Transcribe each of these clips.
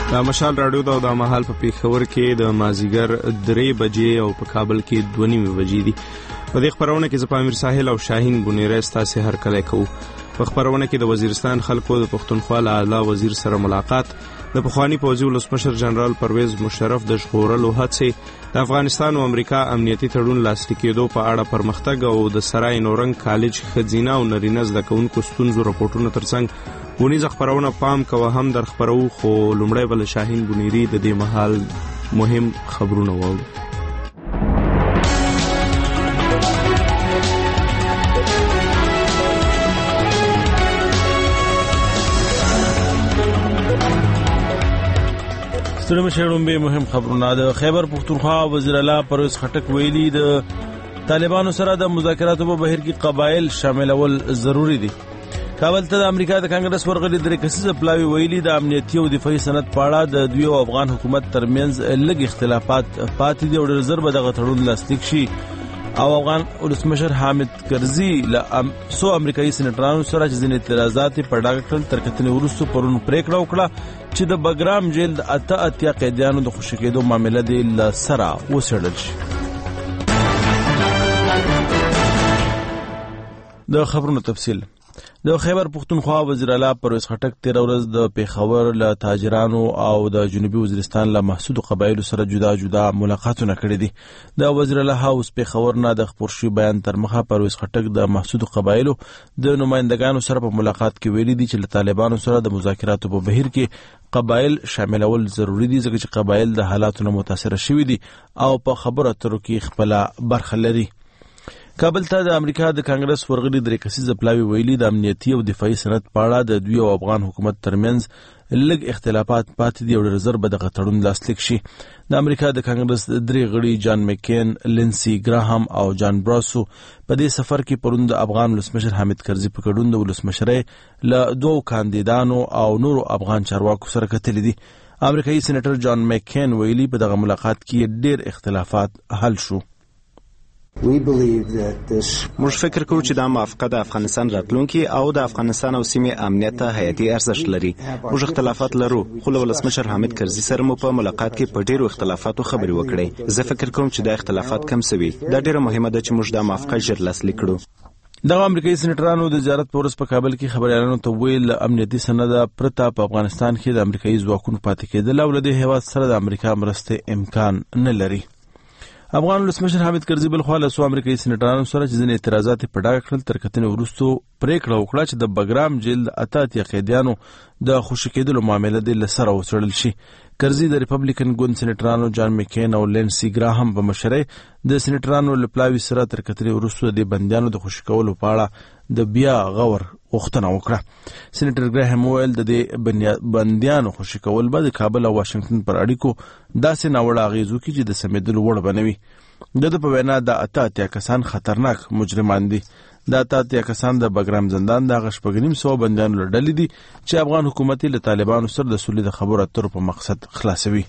دا مشال راډیو دا د مهال په پیښور کې د مازیګر 3 بجې او په کابل کې 2:30 بجې دي. په دې خبرونه کې زه امیر ساحل او شاهین بنیری ستاسو هر کله کوو. په خبرونه کې د وزیرستان خلکو د پښتونخوا اعلی وزیر سره ملاقات، د پخوانی پوځي ولسمشر جنرال پرویز مشرف د ژغورلو هڅې، د افغانستان او امریکا امنیتي تړون لاسلیک کېدو په اړه پرمختګ او د سرای نورنګ کالج ښځینه او نارینه زده کوونکو ستونزو راپورټونه ترڅنګ ونیزه خبرونه پام کوه هم در خبرو. خو لومړی بل شاهین بنیری د دې مهال مهم خبرونه واوري. ستړي مشرون به مهم خبرونه. د خیبر پختونخوا وزیر اعلی پرویز خټک ویلي د طالبانو سره د مذاکراتو په بهیر کې قبایل شاملول ضروری دي. کابل ته د امریکا د کانګرس ورغلي درې کسیزه پلاوی ویلي د امنیتي او دفاعي سند په اړه د دوی او افغان حکومت ترمنځ لږ اختلافات پاتې دي او ډېر زر به دغه تړون لاسلیک شي. او افغان ولسمشر حامد کرزي له سو امریکایي سېنیټرانو سره چې ځینې اعتراضات په ډاګه کړل تر کتنې وروسته پرون پریکړه وکړه چې د بګرام جیل د 88 قیدیانو د خوشي کېدو معامله دی له سره وڅېړل شي. د خبرونو تفصیل. د خیبر پختونخوا وزیر اعلی پرویز خټک 13 ورځ د پیښور له تاجرانو او د جنوبي وزیرستان له محسودو قبایلو سره جدا جدا ملاقاتونه کړي دي. د وزیر اعلی هاوس پیښور نه د خبر شوی بیان تر مخه پرویز خټک د محسودو قبایلو د نمائندګانو سره په ملاقات کې ویلي دي چې له طالبانو سره د مذاکراتو په بهیر کې قبایل شاملول ضروری دي ځکه چې قبایل د حالاتو نه متاثر شوي دي او په خبرو اترو کې خپل برخه لري. کابل ته د امریکا د کانګرس ورغلي درې کسیزه پلاوی ویلي د امنیتي او دفاعي سند په اړه د دوی او افغان حکومت ترمنځ لږ اختلافات پاتې دي او ډېر زر به دغه تړون لاسلیک شي. د امریکا د کانګرس درې غړي جان مکین، لینسي ګراهام او جان براسو په دې سفر کې پرون د افغان ولسمشر حامد کرزي په ګډون د ولسمشرۍ له دوو کاندیدانو او نورو افغان چارواکو سره کتلي دي. امریکایي سېنیټر جان مکین ویلي په دغه ملاقات کې ډېر اختلافات حل شو. موږ فکر کوو چې دا موافقه د افغانستان راتلونکي او د افغانستان او سیمې امنیت ته حیاتي ارزښت لري. موږ اختلافات لرو خو له ولسمشر حامد کرزي سره مو په ملاقات کې په ډیرو اختلافاتو خبرې وکړې. زه فکر کوم چې دا اختلافات کم شوي. دا ډیره مهمه ده چې موږ دا موافقه ژر لاسلیک کړو. دغه امریکایي سېنیټرانو د زیارت په ورځ په کابل کې خبريالانو ته ویل امنیتي سند پرته په افغانستان کې د امریکایي ځواکونو پاتې کېدل او له دې هیواد سره د امریکا مرستې امکان نه لري. افغان ولسمشر حامد کرزي بل خو له سو امریکایي سېنیټرانو سره چې ځینې اعتراضات په ډاګه کړل تر کتنې وروسته پریکړه وکړه چې د بګرام جیل د 88 قیدیانو د خوشي کېدلو معامله دی له سره وڅېړل شي. کرزي د ریپبلیکن ګوند سېنیټرانو جان مکین او لینسي ګراهام په مشرۍ د سېنیټرانو له پلاوي سره تر کتنې وروسته د بندیانو د خوشي کولو په اړه د بیا غور غوښتنه وکړه. سېنیټر ګراهام ویل د دې بندیانو خوشي کول به د کابل او واشنگټن پر اړیکو داسې ناوړه اغېز وکړي چې د سمېدلو وړ به نه وي. د په وینا د 88 کسان خطرناک مجرمان دي. د 88 کسان د بګرام زندان د 8.5 بندیانو له ډلې دي چې افغان حکومت له طالبانو سره د سولې د خبرو اترو په مقصد خلاصوي.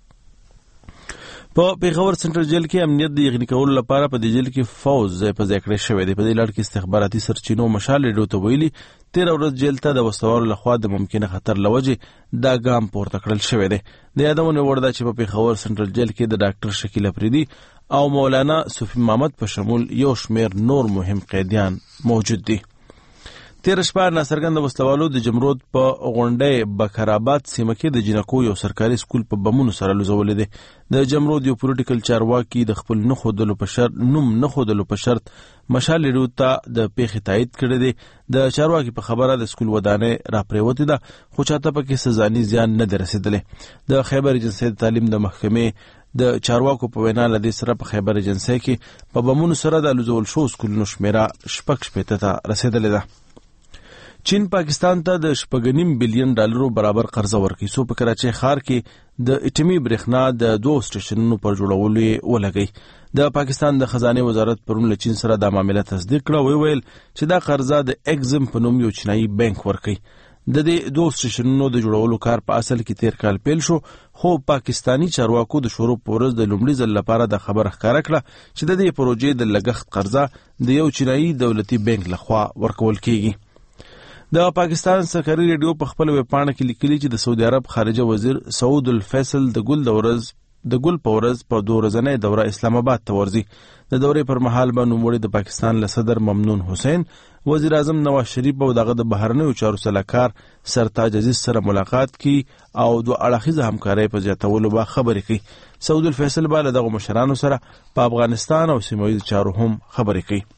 په پیښور سنټرل جیل کې امنیت د یقیني کولو لپاره په دې جیل کې فوج ځای په ځای کړی شوی دی. په دې لړ کې استخباراتي سرچینو مشال ریډیو ته ویلي 13 ورځ جیل ته د وسوالو لخوا د ممکنه خطر لوجې دا ګام پورته کړل شوی دی. د یادونه وړ ده چې په پیښور سنټرل جیل کې د ډاکټر شکیل افریدي او مولانا صوفي محمد په شمول یو شمیر نور مهم قیدیان موجود دي. تیر شپه ناڅرګند وسلوالو د جمرود په غونډۍ بکرآباد سیمه کې د جنکو یو سرکاري سکول په بمونو سره لوزولې دي. د جمرود یو پولیټیکل چارواکي د خپل نوم نه خودلو په شرط مشال ریډیو ته د پیښې تایید کړی دی. د چارواکي په خبره د سکول ودانۍ راپریوتې ده خو چاته پکې سزاني زیان نه دی رسېدلی. د خیبر ایجنسۍ د تعلیم د محکمې د چارواکو په وینا له دې سره په خیبر ایجنسۍ کې په بمونو سره د لوزول شو سکولونو شمیره 6.5 ته رسېدلې ده. چین پاکستان ته د 6.5 بلین ډالرو برابر قرضه ورکړي. سو په کراچۍ ښار کې د اټومي برېښنا د 2 سټیشنونو پر جوړولو ولګي. د پاکستان د خزانه وزارت پرون له چین سره د معاملې تصدیق کړه. ویل چې دا قرضه د ایگزم په نوم یو چینایي بانک ورکړي. د دې 2 سټیشنونو د جوړولو کار په اصل کې تیر کال پیل شو خو پاکستانی چارواکو د شروع پورز د لومړي ځل لپاره د خبر ښکارا کړه چې د دې پروژې د لګښت قرضه د یو چینایي دولتي بانک لخوا ورکول کیږي. د پاکستان سرکاري ریډیو په خپل ویب پاڼه کې لیکلي چې د سعودي عرب خارجه وزیر سعود الفیصل د ګل په ورځ په 2 ورځنۍ دوره اسلام آباد ته ورځي. د دورې پر مهال به نوموړي د پاکستان له صدر ممنون حسین، وزیر اعظم نواز شریف او دغه د بهرنیو چارو سلاکار سرتاج عزیز سره ملاقات کی او دوه اړخیزه همکارۍ په زیاتولو به خبرې کوي. سعود الفیصل به له دغه مشرانو سره په افغانستان او سیمه ییزو چارو هم خبرې کوي.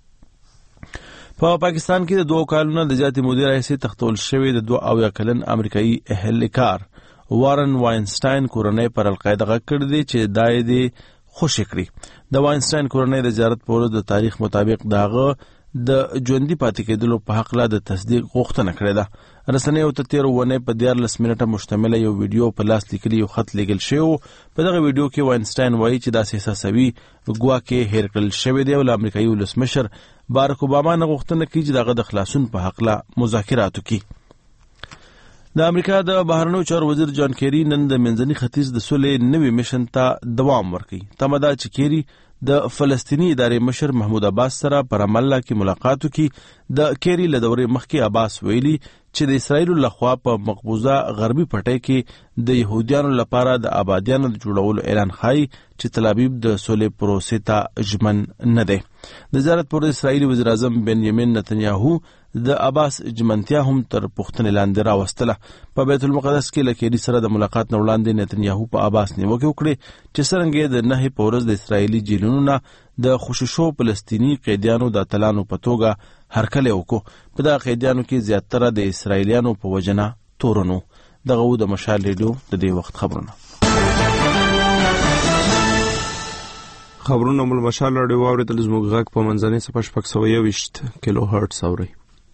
په پاکستان کې د 2 کالونو د زیاتې مودې راهیسې تختول شوی د 2 کلن امریکایي اهلکار وارن واینسټاین کورنۍ پر القاعده غږ کړی دی چې دا یې خوشی کړي. د واینسټاین کورنۍ د زیارت په ورځ د تاریخ مطابق داغه د ژوندۍ پاتې کېدلو په حق لا د تصدیق غوښتنه کړې ده. رسنیو ته 13 ونې په 14 منټه مشتمل یو ویډیو په لاس لیکلي یو خط لیږل شوی. په دغه ویډیو کې واینسټاین وایي چې داسې احساسوي ګواکې هیر کړل شوی دی او د امریکایي ولسمشر بارک اوباما نه غوښتنه کوي چې دغه د خلاصون په حق لا مذاکرات وکړي. د امریکا د بهرنیو چارو وزیر جان کیری نن د منځني ختیځ د سولې نوي میشن ته دوام ورکړي. تمه ده چې کیری د فلسطینی ادارې مشر محمود عباس سره پر عمله کې ملاقات وکړي. د کیری له دورې مخکې عباس ویلي چې د اسرائیل لخوا په مقبوضه غربي پټي کې د يهوديانو لپاره د آبادیانو د جوړولو اعلان خای چې تل ابیب د سولې پروسې ته ژمن نه دی. د زیارت پر اسرائیلي وزیر اعظم بنیامین نتنیاهو د عباس جمنتیا هم تر پوښتنې لاندې راوستله. په بیت المقدس کې له کیری سره د ملاقات نه وړاندې نتنیاهو په عباس نیوکه وکړه چې څرنګه د 9 په ورځ د اسرائیلي جیلونو نه د خوششو فلسطینی قیدیانو د اتلانو په توګه هرکلی وکړو. په دغه قیدیانو کې زیاتره د اسرائیلیانو په وجنه تورنو. دغه د مشال ریډیو د دې وخت خبرونه مول مشال راډیو واوریدل زموږ غږ په منځنۍ صفحه 621 کیلو هرتز اوري.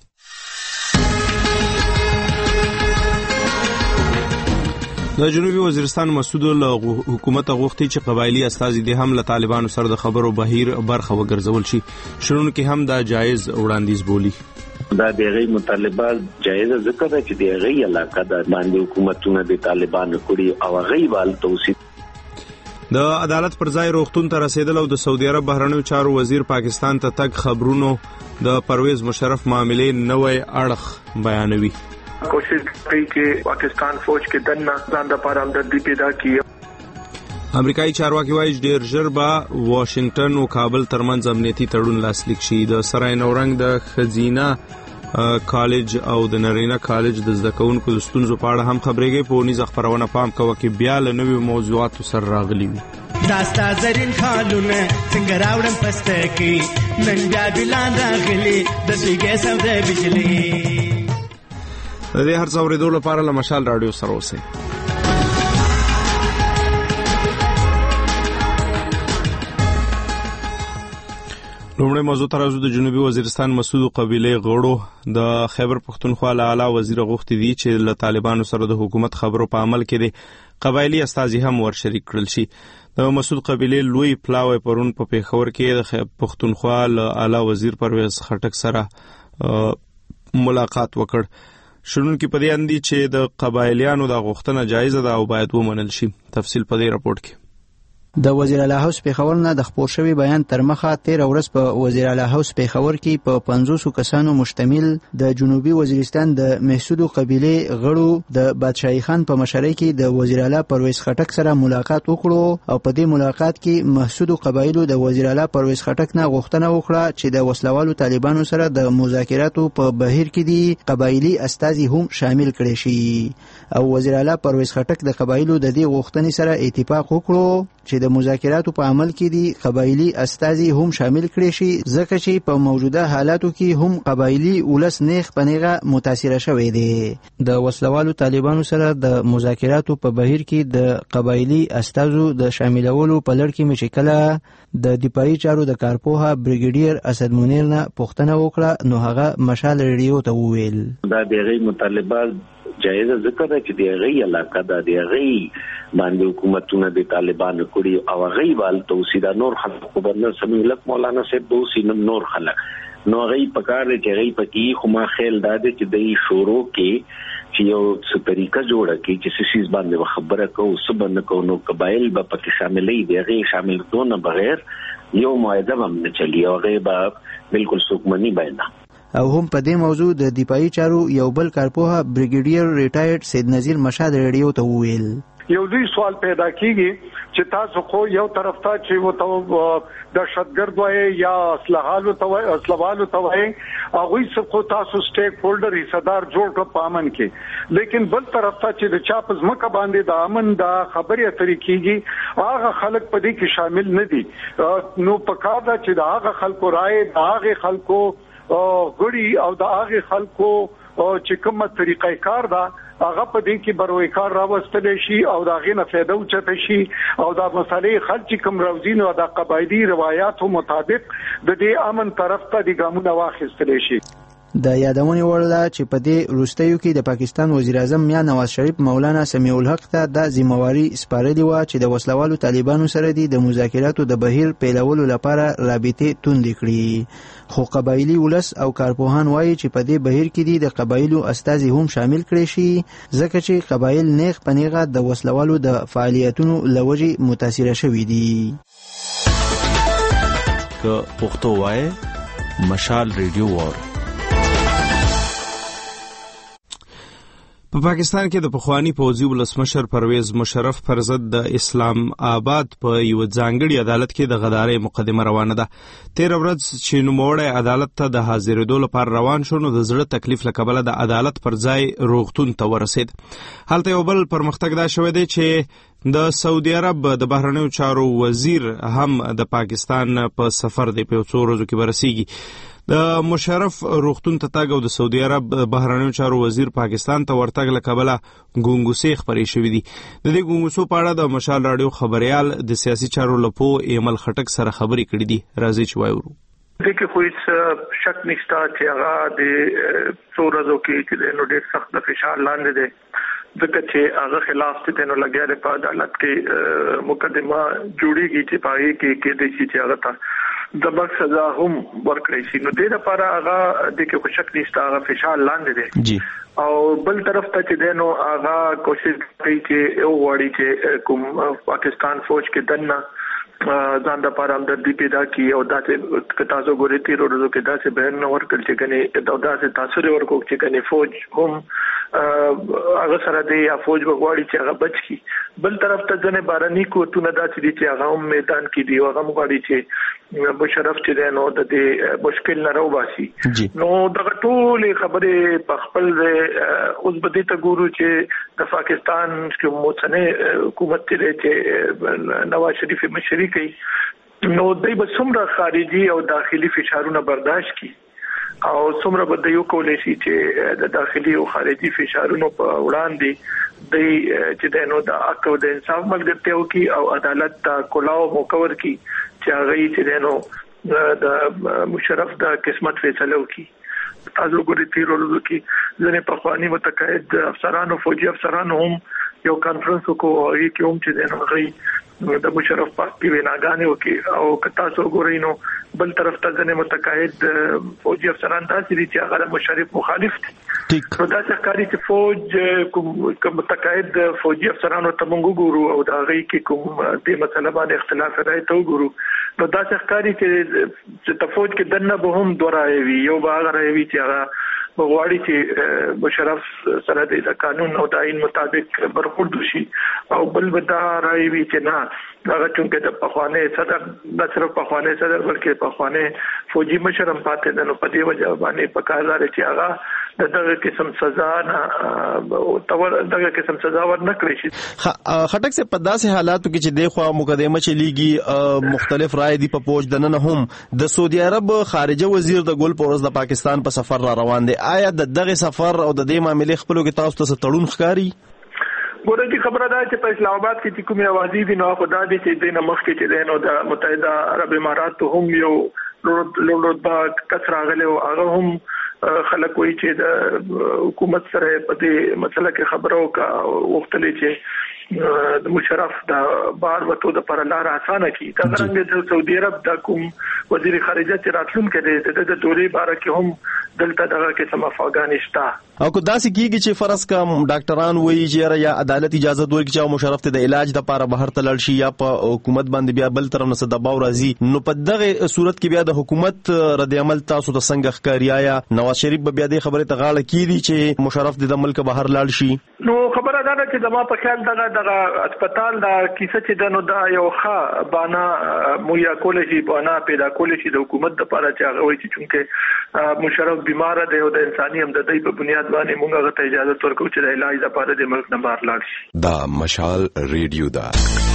د جنوبي وزیرستان مسعود حکومت غوښتي چې قبایلی استازي د هم له طالبانو سره د خبرو بهیر برخه وګرځول شي. شرون کې هم دا جایز وړاندیز بولی. دا دغه مطالبات جایز ذکر ده چې دغه علاقه د باندې حکومتونه د طالبانو کړي او غیبال توصیف. د عدالت پر ځای روغتون ته رسیدل او د سعودي عرب بهرنیو چارو وزیر پاکستان ته تک خبرونو د پرویز مشرف معاملې نوې اړخ بیانوي. کوشش کوي چې پاکستان فوج کې دنه ځان د پاره همدردي پیدا کړي. امریکایي چارواکي وایي ډېر ژر به واشنگټن او کابل ترمنځ امنیتي تړون لاسلیک شي. د سرای نورنګ د خزینه کالج او د نرینا کالج د زده کوونکو د ستونزو په اړه هم خبرېږي. په ونیز خبرونه پام کوه چې بیا له نوې موضوعاتو سره راغلي وي. داستا زرین خالونه څنګه راوړم پسته کې نن بیا بلان راغلي د سیګه سم د بجلی. د دې هر څو ورېدو لپاره له مشال راډیو سره اوسئ. لومړی موضوع ته راځو. د جنوبي وزیرستان مسعود قبیلې غړو د خیبر پښتونخوا له اعلی وزیر غوښتي دي چې له طالبانو سره د حکومت خبرو په عمل کې د قبایلی استازي هم ورشریک کړل شي. د مسعود قبیلې لوی پلاوی پرون په پیښور کې د پښتونخوا له اعلی وزیر پرویز خټک سره ملاقات وکړ. شنون کې په دې اندي چې د قبایلیانو د غوښتنه جایزه ده او باید ومنل شي. تفصیل په دې راپورټ کې. د وزیر اعلی هاوس پیښور نه د خبر شوی بیان تر مخه 13 ورځ په وزیر اعلی هاوس پیښور کې په 500 کسانو مشتمل د جنوبي وزیرستان د محسود قبیله غړو د بادشاہي خان په مشرۍ کې د وزیر اعلی پرویز خټک سره ملاقات وکړو او په دې ملاقات کې محسود قبایلو د وزیر اعلی پرویز خټک نه غوښتنه وکړه چې د وسلوالو طالبانو سره د مذاکراتو په بهیر کې دي قبایلی استازي هم شامل کړي شي او وزیر اعلی پرویز خټک د قبایلو د دې غوښتنې سره اتفاق وکړو چې د مذاکراتو په عمل کې دي قبایلی استازي هم شامل کړي شي ځکه چې په موجوده حالاتو کې هم قبایلی ولس نیغ پنیغه متاثر شوی دی. د وسلوالو طالبانو سره د مذاکراتو په بهیر کې د قبایلی استازو د شاملولو په لړ کې مشکله د دفاعي چارو د کارپوها بریګیډیر اسد منیر نه پوښتنه وکړه نو هغه مشال ریډیو ته وویل دا دغه مطالبات جایز ذکر ده چې دغه علاقه د دغه باندې حکومتونه د طالبانو کړي او غیبال توسیدا نور خلک خبرنه سملک مولانا صاحب دوسی نور خلک نو غي پکار چې غي پکې خو ما خیال داده چې د شورو کې چې یو څه طریقه جوړه کې چې سیس باندې خبره کو سبن کو نو قبایل به پکې شاملې دغه شامل دون بغیر یو معاهده هم نه چلی او غیبا بالکل سوکمنی بیان. او هم په دې موضوع د دفاعي چارو یو بل کارپوه بریګیډیر ریټایرډ سید نذیر مشاد رادیو ته وویل یو ځای سوال پیدا کیږي چې تاسو خو یو طرف ته چې وته دهشتګرد وای یا اسلحه ته وای هغه څه تاسو سټیک هولډر حصدار جوړ کړ پامن کې لیکن بل طرف ته چې د چاپ زمکه باندې د امن د خبرې اترې کیږي هغه خلک په دې کې شامل نه دي نو پکار دا چې د هغه خلکو رائے د هغه خلکو غړي او د هغه خلکو چې کومه طریقې کار دا هغه په دې کې بروي کار راوستل شي او دا غینه فائدہ اوچته شي او دا مسالې خلک کوم روزین او د قبایلی روایتو مطابق د دې امن طرف ته د ګامونه واخیستل شي د یادونې وړ ده چې په دې وروستیو کې د پاکستان وزیر اعظم میا نواز شریف مولانا سمیع الحق ته د ذمہواری سپارلې و چې د وسلوالو طالبانو سره د مذاکراتو د بهیر پیلولو لپاره رابطې توندې کړي خو قبایلی ولس او کارپوهان وایي چې په دې بهیر کې د قبایلو استازي هم شامل کړي شي ځکه چې قبایل نیغ پنیغه د وسلوالو د فعالیتونو لوجې متاثر شوي دي که پښتو وایي مشال ریډیو وار په پاکستان کې د پخوانی پوځي ولسمشر پرویز مشرف پر ضد د اسلام آباد په یو ځانګړي عدالت کې د غدارۍ مقدمه روانه ده 13 ورځ چې نوموړی عدالت ته د حاضرېدو لپاره روان شو نو د زړه تکلیف له کبله د عدالت پر ځای روغتون ته ورسید هلته یو بل پرمختګ دا شوی دی چې د سعودي عرب د بهرنیو چارو وزیر هم د پاکستان په سفر دی په څو ورځو کې برسیږي د مشرف روغتون ته تاګ او د سعودي عرب بهرنیو چارو وزیر پاکستان ته ورتګ له کبله ګونګوسې خبرې شوې دي د دې ګونګوسو په اړه د مشال رادیو خبريال د سیاسي چارو لپو ایمل خټک سره خبرې کړې دي راځي چې وایو دغه خو هیڅ شک نشته چې هغه د څورزو کې چې نو ډېر سخت فشار لاندې دي ځکه چې هغه خلاف ته نو لګیا په عدالت کې مقدمه جوړیږي چې پای کې د شي چې هغه ته د بل سزا هم ورکړي شي نو د لپاره هغه د کې شک نشته هغه فشار لاندې دي او بل طرف ته چې دنو هغه کوشش کوي چې یو وړي چې کوم پاکستان فوج کې دنه ځان د پاره همدردي پیدا کی او داسې تاسو ګورئ تیر ورځو کې داسې بیان نور کړل چې کني دا داسې تاثیر ورکو چې کني فوج هم هغه سره دی یا فوج وغواړي چې هغه بچ کی بل طرف ته ځنه بارني کوتونه داسې دي چې هغه هم میدان کې دی هغه مغواړي چې مشرف چې نو د دې مشکل نه راوباسي نو د ټول خبره په خپل اوس بده ته ګورو چې د پاکستان کې موڅنه حکومت چې نواز شریف مشري کوي نو دوی به څومره خارجي او داخلي فشارونه برداشت کړي او څومره به یو کولای شي چې د داخلي او خارجي فشارونو په وړاندې د چې نو د حق او د انصاف ملګرتیا وکي او عدالت ته کلاو مکور کی چې هغه چې نو د مشرف د قسمت فیصله وکي تاسو ګورئ تیر ورځو کې ځنې په خواني متقاعد افسرانو فوجي افسرانو هم یو کانفرنس وکړو او کې هم چې نو غي د مشرف پارټي ویناګانې وکي او کتا سو ګورئ نو بل طرف ته ځنې متقاعد فوجي افسران تاسو چې هغه مشرف مخالف دي نو دا څرګندي چې فوج کوم متقاعد فوجي افسرانو ته موږ ګورو او دا غي کې کوم د مسله باندې اختلاف راځي ته ګورو نو دا څرګندي چې د فوج کې دنه به هم دوراوي یو باغ راوي چې هغه وغواړي چې مشرف سره د قانون او د آئین مطابق برخورد شي او بل ودا راوي چې نه هغه چې د پخوانه صدر د صرف پخوانه صدر بلکې پخوانه فوجي مشرم پاتې د نو په دې وجه باندې پکار لري چې هغه دغه قسم سزا نه او دغه قسم سزا ورنه کړی شي خټک سے په داسې حالاتو کې چې دغه مقدمه چلیږي مختلف رائے دی په پوج دنه هم د سعودي عرب خارجه وزیر د ګل پورز د پاکستان په سفر را روان دي آیا د دغه سفر او د دې معاملې خپلو کې تاسو ته تړون ښکاری ګورې چې خبره ده چې په اسلام آباد کې کومه اوازې دي نو خدای دې چې د نمخ کې چې د متحده عرب امارات هم یو لوړ کثر غلې او هغه هم خلک وایي چې د حکومت سره په دې مسله کې خبرو کا وختلې چې د مشرف د بار وته د پر لار اسانه کی دا څنګه د سعودي عرب د کوم وزیر خارجه چې راتلون کړي د دورې باره کې هم دلته دغه قسم افغانستان شته. او کو داسې کیږي چې فرض کا ډاکټران وایي چې یا عدالت اجازه ورکړي چې مشرف ته د علاج لپاره بهر ته لاړ شي یا په حکومت باندې بیا بل طرف نه دباو راځي، نو په دغه صورت کې بیا د حکومت رد عمل تاسو ته څنګه ښکاري؟ یا نواز شریف به بیا د خبره ته غاړه کیدي چې مشرف د ملک بهر لاړ شي؟ نو خبره دا ده چې زما په خیال دغه هسپتال دا کیسه چې دنو دا یو ښه بانا مویا کولشي بانا پیدا کولشي د حکومت لپاره چې هغه وایي چې چونکه مشرف بیمار دی او د انساني همدردۍ په بنیاد باندې موږ هغه ته اجازه ورکړو چې د علاج لپاره د ملک نه بهر لاړ شي. دا مشال ریډیو ده.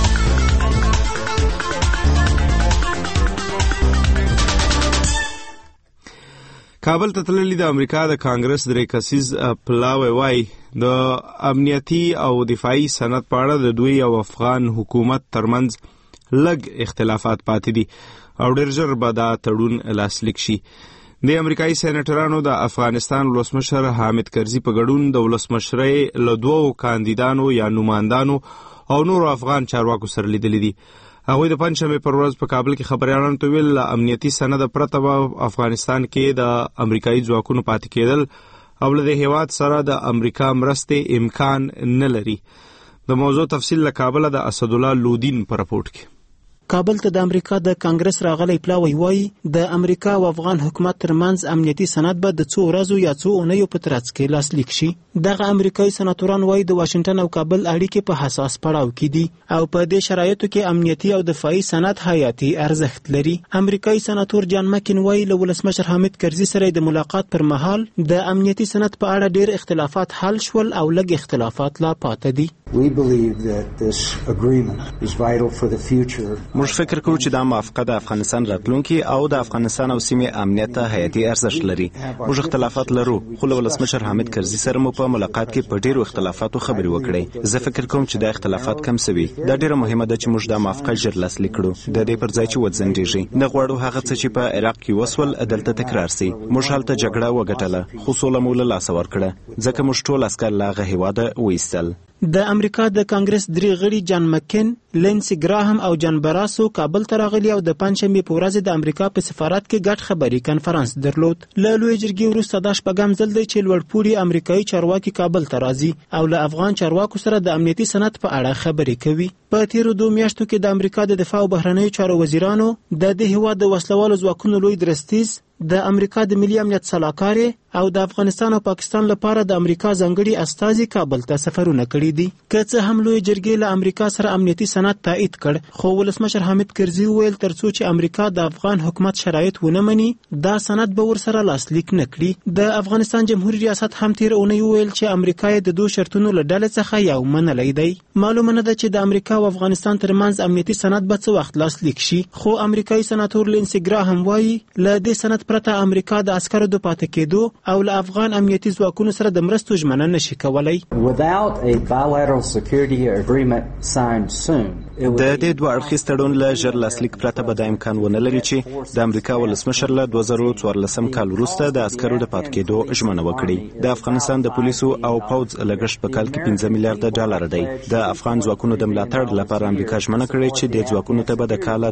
کابل ته تللی د امریکا د کانګرس درې کسیز پلاوی وای د امنیتي او دفاعي سند په اړه د دوی او افغان حکومت ترمنځ لږ اختلافات پاتې دي او ډېر ژر به دا تړون لاسلیک شي. د امریکایي سېنیټرانو د افغانستان ولسمشر حامد کرزي په ګډون د ولسمشرۍ له دوو کاندیدانو یا نمایندانو او نورو افغان چارواکو سره لیدلي دي. هغوی د پنځشنبې پر ورځ په کابل کې خبریالانو ته ویل امنیتي سند پرته به افغانستان کې د امریکایي ځواکونو پاتې کېدل او له دې هېواد سره د امریکا مرستې امکان نه لري. د موضوع تفصیل له کابله د اسدالله لودین په راپورټ کې. کابل ته د امریکا د کانګرس راغلی پلاوی وایي د امریکا او افغان حکومت ترمنځ امنیتي سند به د څو ورځو یا څو اونیو په ترڅ کې لاسلیک شي. دغه امریکایي سناتوران وایي د واشنگټن او کابل اړیکې په حساس پړاو کې دي او په دې شرایطو کې امنیتي او دفاعي سند حیاتي ارزښت لري. امریکایي سناتور جان مکین وایي له ولسمشر حامد کرزي سره د ملاقات پر مهال د امنیتي سند په اړه ډېر اختلافات حل شول او لږ اختلافات لا پاتې دي. We believe that this agreement is vital for the future. موږ فکر کوو چې دا موافقه د افغانستان راتلونکي او د افغانستان او سیمې امنیت ته حیاتي ارزښت لري. موږ اختلافات لرو خو له ولسمشر حامد کرزي سره مو په ملاقات کې په ډیرو اختلافاتو خبرې وکړې. زه فکر کوم چې دا اختلافات کم سوي. دا ډیره مهمه ده چې موږ دا موافقه ژر لاسلیک کړو. د دې پر ځای چې وځنډیږي نه غواړو هغه څه چې په عراق کې وسول دلته تکرار سي. موږ هلته جګړه وګټله خو سوله مو له لاسه ورکړه ځکه موږ ټول عسکر له هغه هېواده وایستل. د امریکا د کانګرس درې غړي جان مکین، لینسی ګراهم او جان براسو کابل ته راغلي او د پنځشنبې په ورځ د امریکا په سفارت کې ګډ خبري کنفرانس درلود. له لوی جرګې وروسته دا شپږم ځل دی چې لوړپوړي امریکایي چارواکي کابل ته راځي او له افغان چارواکو سره د امنیتي سند په اړه خبرې کوي. په تیرو 2 میاشتو کې د امریکا د دفاع او بهرنیو چارو وزیرانو د دې هېواد د وسلوالو ځواکونو لوی درستیز، د امریکا د ملي امنیت سلاکار او د افغانستان او پاکستان لپاره د امریکا ځانګړي استازي کابل ته سفرونه کړي دي. که څه هم لوی جرګې له امریکا سره امنیتي سند تایید کړ خو ولسمشر حامد کرزي ویل ترڅو چې امریکا د افغان حکومت شرایط ونه مني دا سند به ورسره لاسلیک نه کړي. د افغانستان جمهوریت ریاست هم تیر اونۍ ویل چې امریکا د 2 شرطونو له ډلې څخه یو منلی دی. معلومه نه ده چې د امریکا او افغانستان ترمنځ امنیتي سند به څه وخت لاسلیک شي خو امریکایي سناتور لینسی ګراهم وایي له دې سند پرته امریکا د عسکرو د پاتې کېدو او له افغان امنیتي ځواکونو سره د مرستو ژمنه نشي کولای. Without a bilateral security agreement signed soon, د دې دوه اړخیز تړون له ژر لاسلیک پرته به دا امکان ونه لري چې د امریکا ولسمشر له 2014 کال وروسته د عسکرو د پاتې کېدو ژمنه وکړي. د افغانستان د پولیسو او پوځ لګښت په کال کې 15 میلیارډ ډالر دی. د افغان ځواکونو د ملاتړ لپاره امریکا ژمنه کړې چې د ځواکونو ته به د کال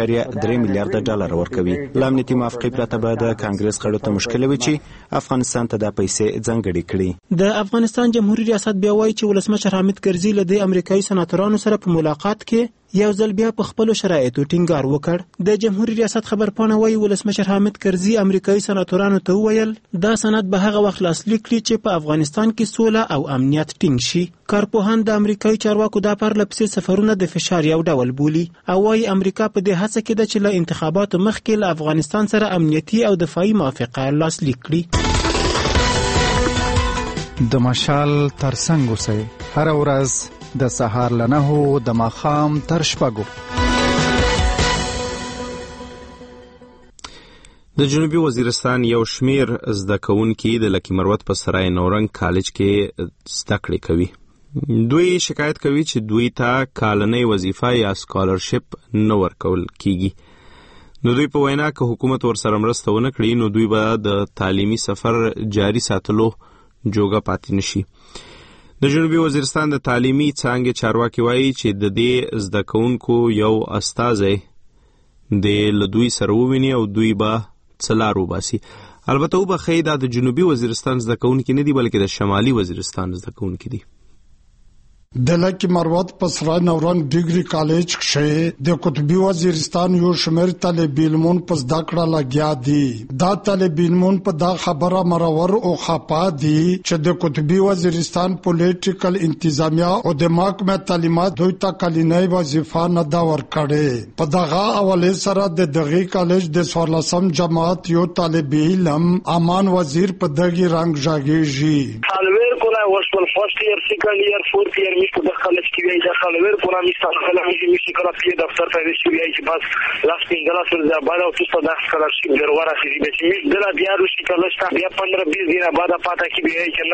2.3 میلیارډ ډالر ورکوي. له امنیتي موافقې پرته به د کانګرس غړو ته مشکل وي چې افغانستان ته د پیسې ځانګړي کړي. د افغانستان جمهوریت ریاست بیا وایي چې ولسمشر حامد کرزي له د امریکایي سناتورانو سره په ملاقات کې یو ځل بیا په خپلو شرایطو ټینګار وکړ. د جمهوریت ریاست خبرپاڼه وایي ولسمشر حامد کرزي امریکایي سناتورانو ته وویل دا سند به هغه وخت لاسلیک کړي چې په افغانستان کې سوله او امنیت ټینګ شي. کارپوهان د امریکایي چارواکو دا پرله پسې سفرونه د فشار یو ډول بولي او وایي امریکا په دې هڅه کې ده چې له انتخاباتو مخکې له افغانستان سره امنیتي او دفاعي موافقه لاسلیک کړي. د مشال ترڅنګ اوسئ هر ورځ د سهار له 9 د ماښام تر 6. د جنوبي وزیرستان یو شمیر زده کوونکي د لکی مروت په سرای نورنګ کالج کې زده کړې کوي. دوی شکایت کوي چې دوی ته کالنۍ وظیفه یا سکالرشپ نه ورکول کیږي. نو دوی په وینا که حکومت ورسره مرسته ونه کړي نو دوی به د تعلیمي سفر جاري ساتلو جوګه پاتې نشي. د جنوبي وزیرستان د تعلیمي څانګې چارواکي وایي چې د دې زده کوونکو یو استازی د له دوی سره وویني او دوی به څلار وباسي. البته وبخښئ دا د جنوبي وزیرستان زده کوونکي نه دي بلکې د شمالي وزیرستان زده کوونکي دي. د لکی مروت په سرای نورنګ ډیګري کالج کې د قطبي وزیرستان یو شمېر طالب علمون په زده کړه لګیا دي. دا طالب علمون په دا خبره مرور او خپه دي چې د قطبي وزیرستان پولیټیکل انتظامیه او د محکمه تعلیمات دوی ته کلینای وظیفه نه دا ورکړي. په دغه حواله سره د دغه کالج د 14 جماعت یو طالب علم امان وزیر په دغه رنگ ژاګیږي. وصل فرست ایئر سیکنڈ ایئر فورتھ ایئر میں تو دخل کی بھی دخل ور پورا مستقبل میں مش کلا پی دفتر ته شي چې بس لاس پینګلا سر ځا بعد او تاسو د سکالرشپ ورورا شي چې مش دلا بیا روشي کله شتا بیا 15-20 دینه بعد پاتا کی بھی چې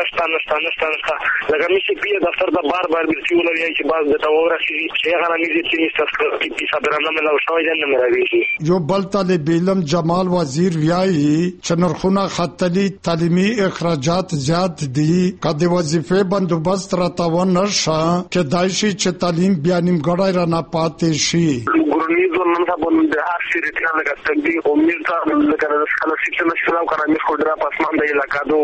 نشتا لکه مش پی دفتر د بار بیرتی ولري چې بعد د تورا شي چې هغه نه دي چې مستقبل کی صبر نه ملو شوی جن نه راوي. یو بل طالب علم جمال وزیر ویایي چې نرخونه خطلی تعلیمي اخراجات زیات دي. کله وظیفه بندوبست راته ونشه چې دایشي چې تعلیم بیا نیمګړی را نه پاتې شي. ګورنیزو نن سبا د هر ریټنا لګا تګ امید ته لکه سکالرشپ نشو کنه مې خو درا پاسمان د علاقو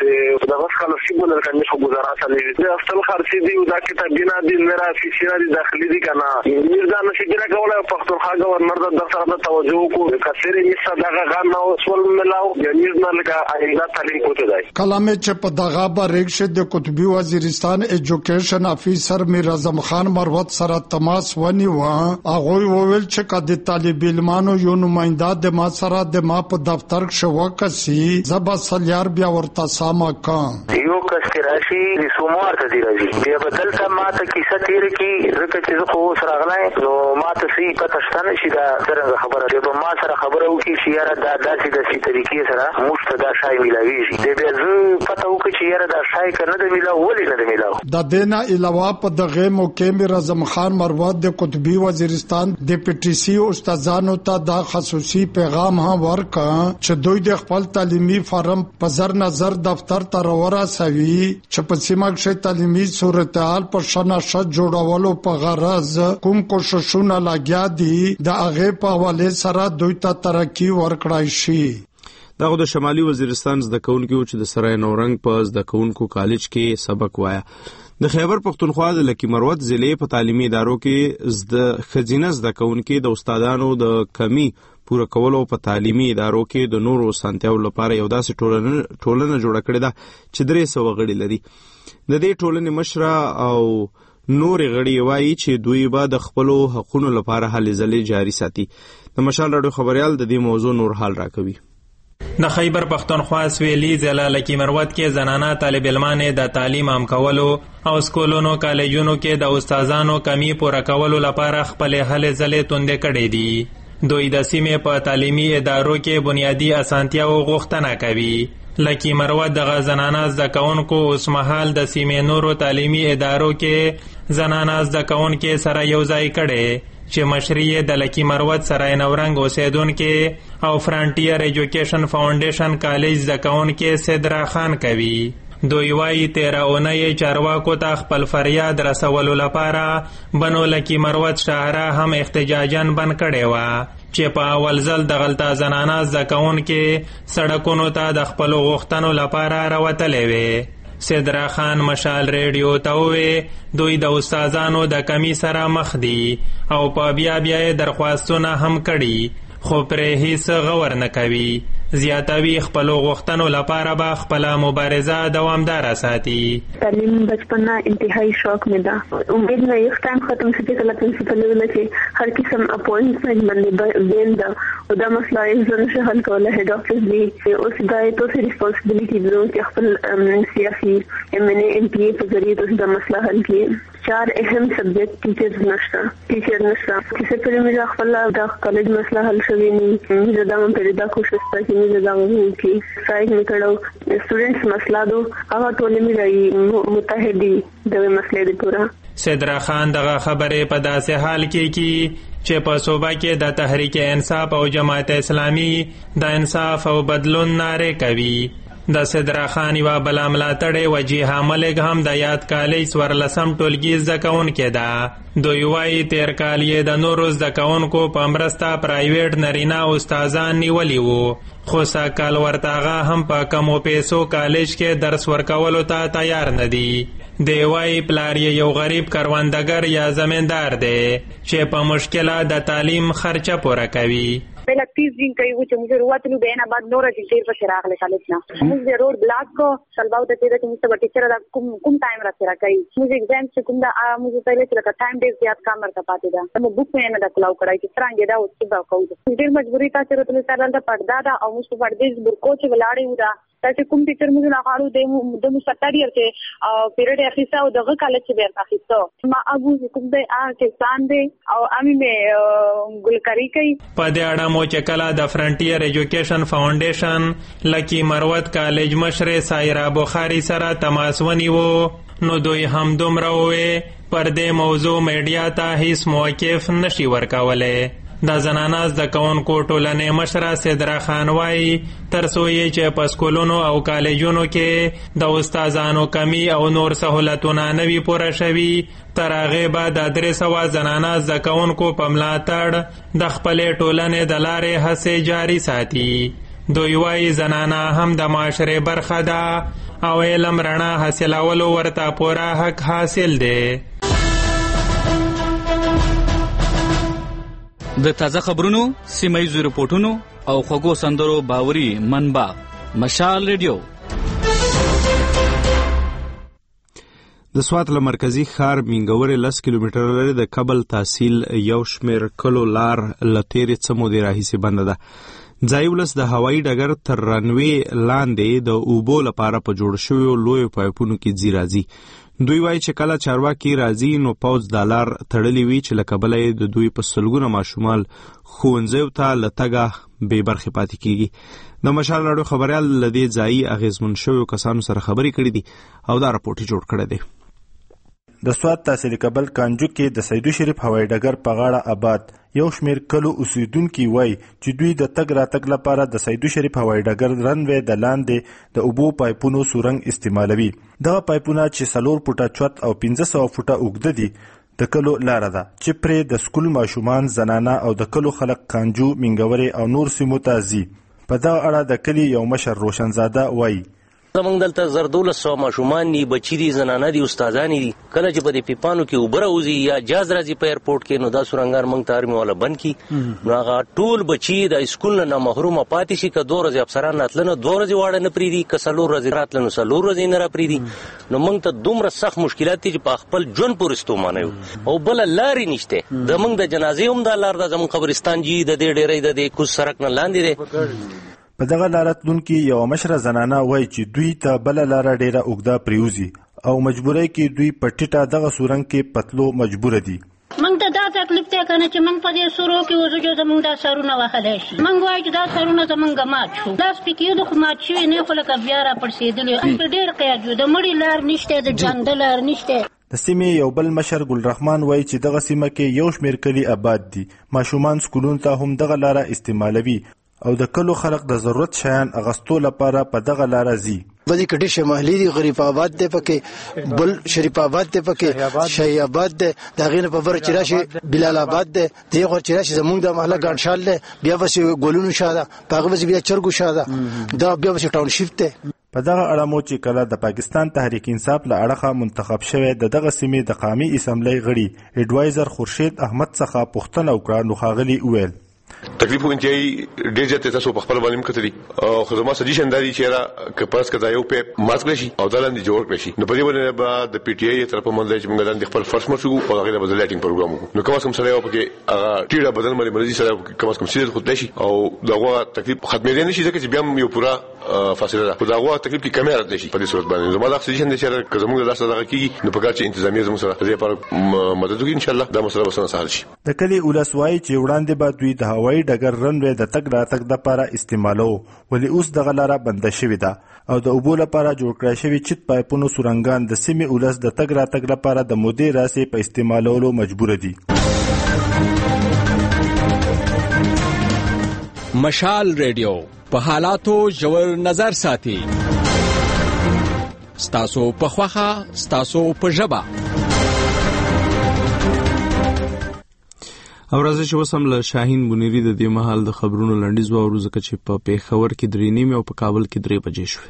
چې د سکالرشپ ولر کنه خو گزارا سره د اصل خرڅ دی دا کتابینا دي میرا افیشیال داخلي دي کنه میرزا نشي ګره کوله پښتونخوا گورنر د دفتر د توجه کو کثیر مصه دغه غان نو اصول ملاو د میرزا لګا آینده تعلیم کوته دی. کلامه چې په دغه باریکشه د قطبي وزیرستان ایجوکیشن افیسر میر اعظم خان مروت سره تماس ونیو. هغه وویل چې کله طالب علمانو یو نماینده د ما سره د ما په دفتر کې وکسي زبا سلیار بیا ورته ساما کان یو کس کې راشي د سوموار ته دی راځي بیا بدلته ما ته کیسه تیر کی رکه چې خو سره غلای نو ما ته سي پته شته شي دا څنګه خبره دی په ما سره خبره وکي چې یاره دا داسې طریقې سره مشته دا شای ملاويږي د بیا زه پته وکي چې یاره دا شای کنه د ملا ولې نه د ملا د دینه علاوه په دغه موقع میر اعظم خان مروت د قطبي وزیرستان د پی ټی سی استادانو ته دا خصوصي پیغام ها ورکا چې دوی د خپل تعلیمي فارم په زر نظر دفتر ته ورسوي چې په سیمه کې تعلیمي صورتحال په شنه شت جوړولو په غرض کوم کوششونه لګیا دي د هغه په حواله سره دوی ته ترقی ورکړای شي. دغه د شمالي وزیرستان زده کوونکو چې د سرای نورنګ په زده کوونکو کالج کې سبق وایا. د خیبر پختونخوا د لکی مروت ضلع په تعلیمي ادارو کې د خزینه زده کوونکو د استادانو د کمی پوره کولو په تعلیمي ادارو کې د نورو سانتیاو لپاره یو داسې ټولنه جوړه کړې ده چې 300 غړي لري. د دې ټولنې مشره او نور غړي وایي چې دوی به د خپل حقوقو لپاره هلې ځلې جاري ساتي. د مشال راډیو خبريال د دې موضوع نور حال راکوي. د خیبر پختونخوا سویلی ضلع لکی مروت کې زنانه طالب علمان د تعلیم عام کولو او سکولونو کالجونو کې د استادانو کمی پوره کولو لپاره خپل هلې ځلې توندې کړې دي. دوی د سیمې په تعلیمي ادارو کې بنیادی اسانتیاو غوښتنه کوي. لکی مروت دغه زنانه زده کوونکو اوس مهال د سیمې نورو تعلیمي ادارو کې زنانه زده کوونکو سره یو ځای کړي چې مشري د لکی مروت سرای نورنګ اوسیدونکو او فرانټیر ایجوکیشن فاونډیشن کالج زده کوونکو سدرا خان کوي. دوی وايي 13 اونۍ چارواکو ته خپل فریاد رسولو لپاره بنو لکی مروت شهره هم احتجاجاً بند کړی و چې په اول ځل د غلطه زنانه زده کوونکو سړکونو ته د خپل غوښتنو لپاره راوتلې وې. سدرا خان مشال ریډیو ته وې دوی د استادانو د کمی سره مخ دي او په بیا درخواستونه هم کړي خو پرې هیڅ غور نه کوي. زیاتوي خپل غوښتنو لپاره به خپل مبارزه دوامدار ساتي. تعلیم بچپن نه انتهایی شوق مې ده. امید نه یو ټایم ختم شي چې کله پرنسپل ویل چې هر قسم اپوینټمنټ باندې بیل ده او دا مسله یې ځنه شه حل کوله. هډ افیس دی اوس دا ته ریسپانسبিলিټي دی چې خپل سیاسي ام ان ام پی په ذریعہ د مسله حل کړي. 4 اهم سبجیکټ ټیچر نشته چې په موږ خپل د کالج مسله حل شوی نه موږ دا هم پیدا کوشش کوي چې دا وکړي. سایډ میکړو سټوډنټس مسله دو هغه ټول مې متحدي د مسلې د پورا. سدرا خان دغه خبره په داسې حال کې چې په صوبه کې د تحریک انصاف او جماعت اسلامی د انصاف او بدلون ناره کوي. د صدرا خان یوه بله ملاتړې وجیحه ملک هم د یاد کالج 14 ټولګي زده کوونکې ده. دوی وایي تیر کال یې د نورو زده کوونکو په مرسته پرایویټ نارینه استادان نیولي وو، خو سږکال ورته هغه هم په کمو پیسو کالج کې درس ورکولو ته تیار نه دي. دی وایي پلار یې یو غریب کروندګر یا زمیندار دی چې په مشکله د تعلیم خرچه پوره کوي. پہلا 30 دن کوي چې موږ وروتلو بیا نه بعد نور چې ډیر پکې راغله کالج نه موږ د روډ بلاک کو سلباو ته چې موږ ته ټیچر دا کوم ټایم راځي راکړي موږ ایگزام چې کوم دا موږ ته لکه لکه ټایم ډیر زیات کام ورته پاتې ده موږ بوک نه دا کلاو کړای چې څنګه دا اوس به کوو ډیر مجبوری تا چې روتلو سره دا پړدا دا او موږ په دې برکو چې ولاړې و دا چې کوم ټیچر موږ نه غواړو د مو 70 یر ته پیریډ اخیسته او دغه کالج چې بیرته اخیسته ما ابو کوم د کسان دی او امي مې ګلکاری کوي. په دې اړه مو چې کله د فرنټیر ایجوکیشن فاونډیشن لکی مروت کالج مشر سایرا بخاری سره تماس ونیو نو دوی هم دومره وې پر دې موضوع میډیا ته هیڅ موقف نشي ورکولی. د زنانه زده کوونکو ټولنې مشره صدرا خان وایي تر څو یې چې په سکولونو او کالجونو کې د استادانو کمی او نور سهولتونه نه وي پوره شوي تر هغې به د 300 زنانه زده کوونکو په ملاتړ د خپلې ټولنې د لارې هڅې جاري ساتي. دوی وایي زنانه هم د معاشرې برخه ده او علم رڼا حاصلولو ورته پوره حق حاصل دی. د تازه خبرونو، سیمه‌یزو رپورټونو او خوږو سندرو باوري منبع مشال ریډیو. د سوات له مرکزی ښار مینګورې 10 کیلومتره لري د کابل تحصیل یو شمیر کلو لار له تیرې څه مودې راهیسې بنده ده. ځایي ولس د هوایي ډګر تر رنوې لاندې د اوبو لپاره په جوړ شویو لویو پایپونو کې ځي راځي. دوی وایي چې کله چارواکي راځي نو پوځ د لار تړلې وي چې له کبله یې د دوی په سلګونه ماشومان ښوونځیو ته له تګه بې برخې پاتې کیږي. د مشال راډیو خبریال له دې ځایي اغېزمن شویو کسانو سره خبرې کړې دي او دا راپورټ یې جوړ کړی دی. د سوات تحصیل کابل کانجو کې د سیدو شریف هوایي ډګر په غاړه آباد یو شمیر کلو اوسیدونکي وایي چې دوی د تګ راتګ لپاره د سیدو شریف هوایي ډګر رنوې د لاندې د اوبو پایپونو سورنګ استعمالوي. دغه پایپونه چې 4 فوټه چوت او 1500 فوټه اوږده دي د کلو لاره ده چې پرې د سکول ماشومان، زنانه او د کلو خلک کانجو، مینګورې او نور سیمو ته ځي. په دغه اړه د کلي یو مشر روشنزاده وایي زمونږ دلته 1200 ماشومان دي، بچي دي، زنانه دي، استادانې دي. کله چې په دې پیپانو کې اوبه راوځي یا جاز راځي په ایرپورټ کې نو دا سورنګار موږ ته ارمي والا بند کړي نو هغه ټول بچي د اسکول نه محرومه پاتې شي. که 2 ورځې افسران راتله نو 2 ورځې واړه نه پرېږدي، که 4 ورځې راتله نو 4 ورځې نه راپرېږدي. نو موږ ته دومره سخت مشکلات دي چې په خپل ژوند پورې ستومانه یو او بله لارې نشته. زموږ د جنازې هم دا لار ده، زموږ قبرستان جي د دې ډېرۍ د دې کوز سړک نه لاندې دی. په دغه لاره تلونکي یو مشره زنانه وایي چې دوی ته بله لاره ډیره اوږده پریوزي او مجبورۍ کې دوی په ټیټه دغه سورنګ کې پتلو مجبوره دي. موږ ته دا تکلیف دی کنه چې موږ په دې سورو کې وځو زموږ دا سرونه وهلی شي. موږ وایو چې دا سرونه زموږ مات شو، دا سپیکې خو مات شوي نه خو لکه بیا راپړسېدلي په ډېر قیاد یو. د مړي لار نشته، د ژوند لار نشته. د سیمې یو بل مشر ګلرحمان وایي چې دغه سیمه کې یو شمیر کلي آباد دي. ماشومان سکولونو ته هم دغه لاره استعمالوي او د کلو خلق د ضرورت شیان اغستو لپاره په دغه لاره ځي. بدی کټی شمالي دی، غریب آباد دی، پکې بل شریف آباد دی، پکې شاهي آباد دی، دا غینه په ور چرشي بلال آباد دی، دغه ور چرشي زمونږ د محله ګانشال دی، بیا وسې ګولونو شاده، پاغه وسې بیا چرګو شاده، دا بیا وسې ټاون شیفت دی. په دغه اړه مو چې کله د پاکستان تحریک انصاف له اړخه منتخب شوی دغه سیمې د قومي اسمبلی غړي ایډوایزر خورشید احمد څخه پوښتنه وکړه نو ښاغلي وویل تکلیف انتهایی ډېر زیات تاسو په خپل باندې کتلی او خو زما سجیشن دی چې را کپاس کدا یو په مات کړی شي او دلته جوړ کړی شي. نو په دې باندې به د پی ټی آی طرف باندې چې موږ د خپل فرصت مرشو او هغه د بدلټینګ پروګرام وکړو. نو کوم څه سره یو پکې هغه ټیډه بدل مرزي سره کوم څه سیده خود شي او دغه تکلیف ختمېدل نشي ځکه چې بیا یو پورا فاصله ده. دغه تکلیف کې کمی راځي شي په دې صورت باندې زما د سجیشن دی چې زموږ د لاسه دغه کیږي نو په کار چې انتظامیه زموږ سره دې پر مدد وکړي ان شاء الله دا مسله به سهل شي. د کلی ولسوای چې وړاندې به دوی د هوایي ډګر رنوې د تګ راتګ لپاره استعمالو ولې اوس دغه لاره بنده شوې ده او د اوبو لپاره جوړ کړی شوي چت پایپونو سورنګان د سیمې ولس د تګ راتګ لپاره د مودې راسې په استعمالولو مجبور دي. مشال ریډیو په حالاتو ژور نظر ساتي. ستاسو په خوخه ستاسو په ژبه. او راځي چې وسم له شاهین بنيري د دې مهال د خبرونو لنډیز واورو ځکه چې په پیښور کې 3:30 او په کابل کې 3 بجې شوې.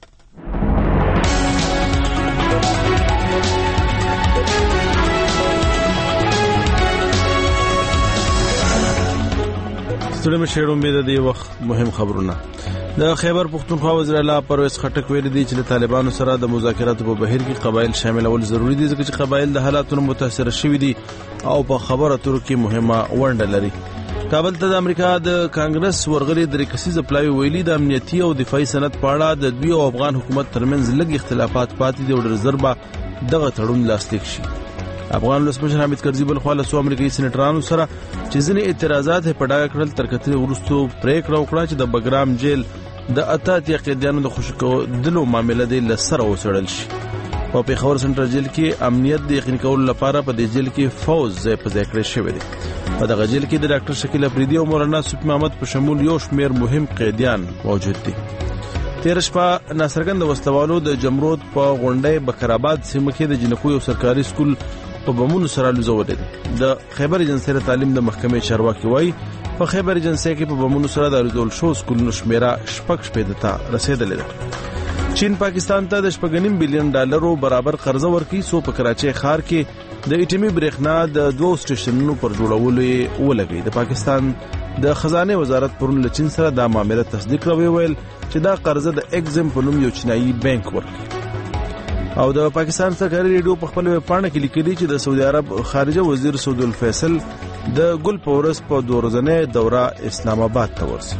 ستړي مشه امید دی وخت مهم خبرونه. د خیبر پختونخوا وزیر اعلی پرویز خټک ویلي دی چې د طالبانو سره د مذاکراتو په بهیر کې قبایل شامل اول ضروری دي ځکه چې قبایل د حالاتونو متاثر شوي دي او په خبره اترو کې مهمه ونډه لري. کابل ته د امریکا د کانګرس ورغلي د ریکسیز اپلای ویلي د امنیتي او دفاعي سند په اړه د دوی او افغان حکومت ترمنځ لږ اختلافات پاتې دي او ډېر ضربه دغه تړون لاسلیک شي. افغان ولسمشر حامد کرزي بل خو له سو امریکایي سېنیټرانو سره چې ځینې اعتراضات یې په ډاګه کړل تر کتنې وروسته پریکړه وکړه چې د بګرام جیل د اتاتیا قیدیانو د خوشي کولو معاملې د لسره وسړل شي. په پیښور سنټرل جیل کې امنیت د یقیني کولو لپاره په دې جیل کې فوج ځای په ځای کړی شوی دی. په دغه جیل کې د ډاکټر شکیل افریدي او مولانا صوفي محمد په شمول یو شمېر مهم قیدیان موجود دي. تیر شپه ناصرګند وسلوالو د جمرود په غونډې بکرآباد سیمه کې د جنکو یو سرکاري سکول په بمونو سره لوزولې دي. د خیبر ایجنسی تعلیم د محکمې چارواکي وایي په خیبر ایجنسی کې په بمونو سره د لوزول شو سکولونو شمیره شپږ ته رسیدلې ده. چین پاکستان ته د $6.5 بلین برابر قرضه ورکړي سو په کراچۍ ښار کې د ایټمي برېښنا د 2 سټیشنونو پر جوړولو ولګي. د پاکستان د خزانه وزارت پرون له چین سره دا معاملې تصدیق کړی ویل چې دا قرضه د ایگزم په نوم یو چینایي بانک ورکړي. او د پاکستان سرکاري ریډیو په خپل ویب پاڼه کې لیکلي چې د سعودي عرب خارجه وزیر سعود الفیصل د ګل پورس په 2 ورځنۍ دوره اسلام آباد ته ورسي.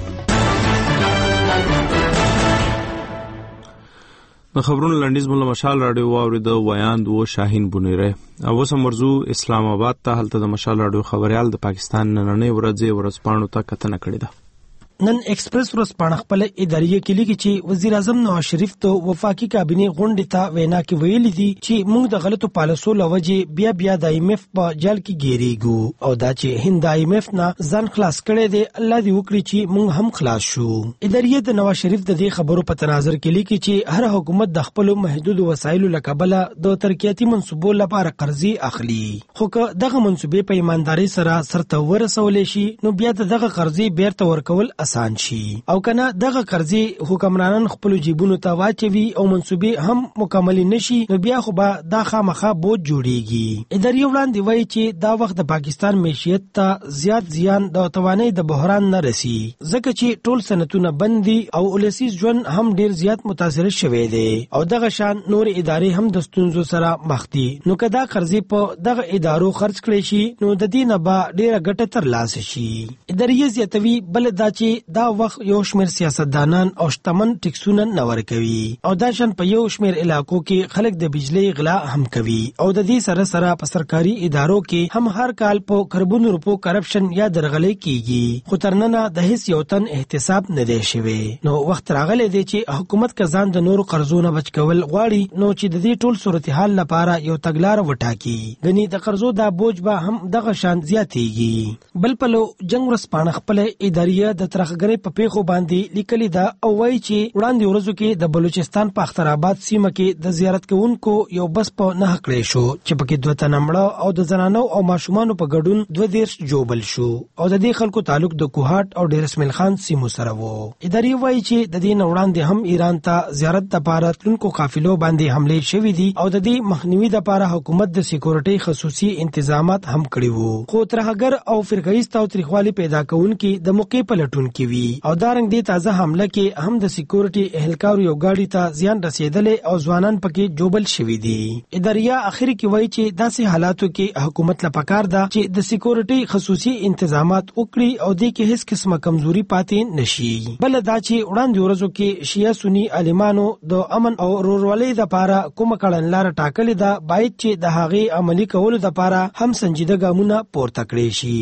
د خبرونو لنډیز مولا مشال رادیو واورید ویاند و شاهین بنيري او وسم مرزو اسلام آباد ته هلته د مشال رادیو خبريال د پاکستان نننۍ ورځپاڼو ته کتنه کړې ده. نن ایکسپریس ورځپاڼه خپل اداري کې لیکي چې وزیر اعظم نواز شریف ته وفاقي کابینه غونډه ته وینا کې ویلي دي چې موږ د غلطو پالیسو لوجه بیا د IMF په جال کې ګیریږو او دا چې هند IMF نه ځان خلاص کړي دي الله دې وکړي چې موږ هم خلاص شو. اداري د نواز شریف د دې خبرو په تناظر کې لیکي چې هر حکومت د خپل محدود وسایلو لکبله د ترقیاتي منصوبو لپاره قرضې اخلي خو که دغه منصوبې په ایمانداري سره سرته ورسول شي نو بیا دغه قرضې بیرته ورکول آسان شي او کنه دغه قرضې حکمرانان خپل جیبونو ته واچوي او منصوبې هم مکمل نشي نو بیا خو به دا خامخا بوج جوړيږي. اداري وړاندې وایي چې دا وخت د پاکستان معیشت ته زیات زیان د توانې د بحران نه رسی ځکه چې ټول صنعتونه بندي او ولسی ژوند هم ډیر زیات متاثر شوی دی او دغه شان نور ادارې هم د ستونزو سره مخ دي. نو کدا قرضې په دغه ادارو خرج کړي شي نو د دې نه به ډیره ګټه ترلاسه شي. اداري زیاتوي بل دا چې دا وخت یو شمېر سیاستدانان او شتمن ټیکسونه نه ورکوي او دا شان په یو شمېر علاقو کې خلک د بجلی غلا هم کوي او د دې سره سره په سرکاري ادارو کې هم هر کال په کربن روپو کرپشن یا درغلي کیږي خو ترنه د هیڅ یو تن احتساب نه دی شوی. نو وخت راغلی دی چې حکومت کزان د نور قرضونو بچ کول غواړي نو چې د دې ټول صورتحال لپاره یو تګلار وټاکي غني د قرضو دا بوج به هم دغه شان زیاتېږي. بل پلو جنگ ورسپانه خپل اداریه د ترخګرې په پیښو باندې لیکلي دا او وایي چې وړاندې ورځو کې د بلوچستان په اخترآباد سیمه کې د زیارت کوونکو یو بس په نه کړی شو چې پکې 2 تنه مړه او د زنانو او ماشومانو په ګډون 22 جوبل شو او د دې خلکو تعلق د کوهات او ډیر اسماعیل خان سیمو سره وو. اداري وایي چې د دې وړاندې هم ایران ته زیارت لپاره تلونکو قافلو باندې حمله شوې دي او د دې مخنیوي لپاره حکومت د سکیورټي خصوصي تنظیمات هم کړی وو خو ترهګر او فرقه‌ایست تاوتریخوالي پیدا کوونکي د موقع په لټون کې وي او دارنګ دې تازه حمله کې هم د سکیورټي اهلکارو یو گاډي ته زیان رسیدلې او ځوانان پکې جوبل شوي دي. اداریا اخر کې وایي چې داسې حالاتو کې حکومت لپاره ده چې د سکیورټي خصوصي تنظیمات وکړي او دې کې هیڅ قسمه کمزوري پاتې نشي. بل دا چې وړاندې ورځو کې شیعه سنی عالمانو د امن او ورورولۍ لپاره کومه کړنلار ټاکلې ده باید چې د هغې عملی کولو لپاره هم سنجیده ګامونه پورته کړي شي.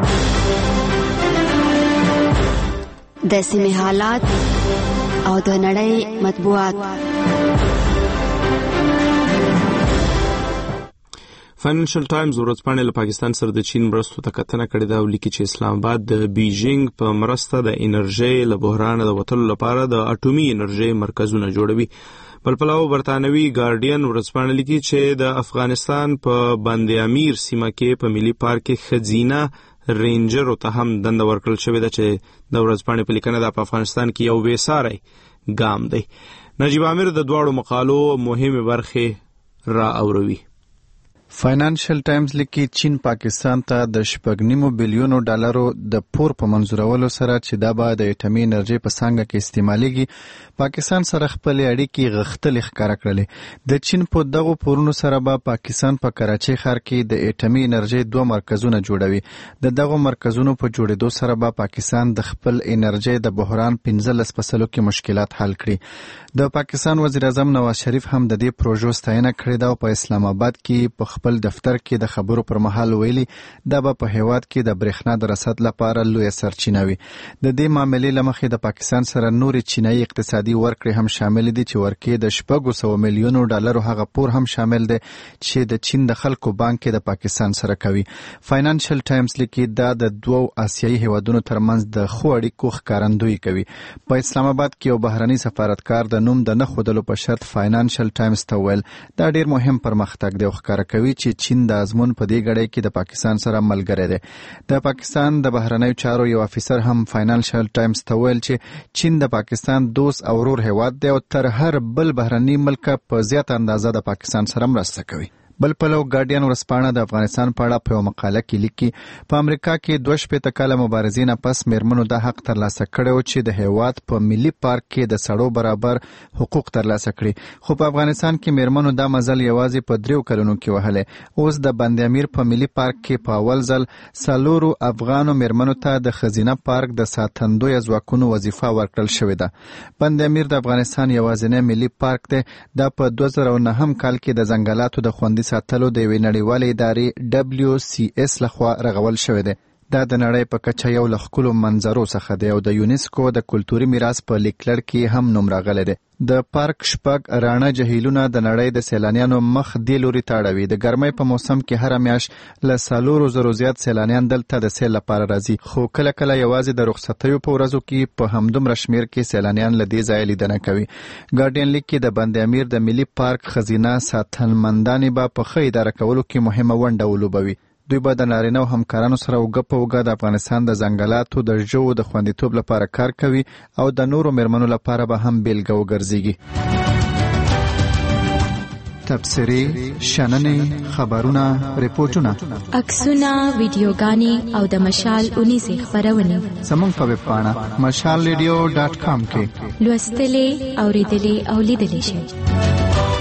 د سیمې حالات او د نړۍ مطبوعات. فاینانشل ټایمز ورځپاڼه له پاکستان سره د چین مرستو ته کتنه کړې ده او لیکي چې اسلام آباد د بیجینګ په مرسته د انرژي له بحران د وټلو لپاره د اټومي انرژي مرکزونه جوړوي. بل پلو برتانوي ګارډین ورځپاڼه لیکي چې د افغانستان په بند امیر سیمه کې په ملي پارک کې خزینه رینجر ته هم دنده ورکړل شوې ده چې د ورځپاڼې په لیکنه د افغانستان کې یو بېساری ګام دی. نجیب عامر د دواړو مقالو مهمه برخه را اوروي. فاینانشل ټایمز لیکي چین پاکستان ته د 6.9 بلیونو ډالرو د پور په منظورولو سره چې دا به د اټومي انرژي په څانګه کې استعمالېږي پاکستان سره خپل اړیکې غښتلې ښکاره کړلې. د چین په دغو پورونو سره به پاکستان په کراچۍ ښار کې د اټومي انرژي 2 مرکزونه جوړوي. د دغو مرکزونو په جوړېدو سره به پاکستان د خپل انرژي د بحران 15 فصلو کې مشکلات حل کړي. د پاکستان وزیر اعظم نواز شریف هم د دې پروژو ستاینه کړې ده او په اسلام آباد کې په خپل دفتر کې د خبرو پر مهال ویلي دا به په هیواد کې د برېښنا د رسد لپاره لویه سرچینه وي. د دې معاملې له مخې د پاکستان سره نورې چینایي اقتصادي ورکړې هم شامل دي چې ورکې د 600 میلیونو ډالرو هغه پور هم شامل دی چې د چین د خلکو بانک د پاکستان سره کوي. فاینانشل ټایمز لیکي دا د دوو آسیایي هیوادونو ترمنځ د ښو اړیکو ښکارندویي کوي. په اسلام آباد کې یو بهرني سفارتکار د نوم د نه ښودلو په شرط فاینانشل ټایمز ته ویل دا ډیر مهم پرمختګ دی او ښکاره کوي چې چین د ازمون په دې غړۍ کې د پاکستان سره ملګری دی. د پاکستان د بهرنیو چارو یو افیسر هم فاینانشل ټایمز ته ویل چې چین د پاکستان دوست او ورور هیواد دی او تر هر بل بهرني ملک په زیات اندازه د پاکستان سره مرسته کوي. بل پلو ګارډین ورځپاڼه د افغانستان په اړه په یو مقاله کې لیکي په امریکا کې 2 کاله مبارزې نه پس میرمنو دا حق ترلاسه کړی چې د هیواد په ملي پارک کې د سړو برابر حقوق ترلاسه کړي. خو په افغانستان کې میرمنو دا مزل یوازې په 3 کلونو کې وهلی. اوس د بند امیر په ملي پارک کې په اول ځل 4 افغانو میرمنو ته د خزینه پارک د ساتندوی ځواکونو وظیفه ورکړل شوې ده. بند امیر د افغانستان یوازینی ملي پارک دی. دا په 2009 کال کې د ځنګلاتو د خوندي ساتلو د یوې نړیوالې ادارې WCS لخوا رغول شوی دی. دا د نړۍ په کچه یو له ښکلو منظرو څخه دی او د یونیسکو د کلتوري میراث په لیکلړ کې هم نوم راغلی دی. د پارک 6 رانه جهیلونه د نړۍ د سیلانیانو مخ دې لوري تاړوي. د ګرمۍ په موسم کې هر میاشت له 400 زیات سیلانیان دلته د سیل لپاره راځي. خو کله کله یوازې د رخصتیو په ورځو کې په همدومره شمیر کې سیلانیان له دې ځایه لیدنه کوي. ګارډین لیک کې د بند امیر د ملي پارک خزینه ساتنمندانې به په ښه اداره کولو کې مهمه ونډه ولوبوي. دوی به د نارینه او همکارانو سره اوږه په اوږه د افغانستان د ځنګلاتو د ژوو د خوندیتوب لپاره کار کوي او د نورو میرمنو لپاره به هم بیلګه وګرځېږي. تبصرې، شننې، خبرونه، ریپورټونه، عکسونه، ویډیوګانې او د مشال 19 خبرونه زموږ په ویب پاڼه mashalradio.com کې لوستلې، اوریدلې او لیدلې شئ.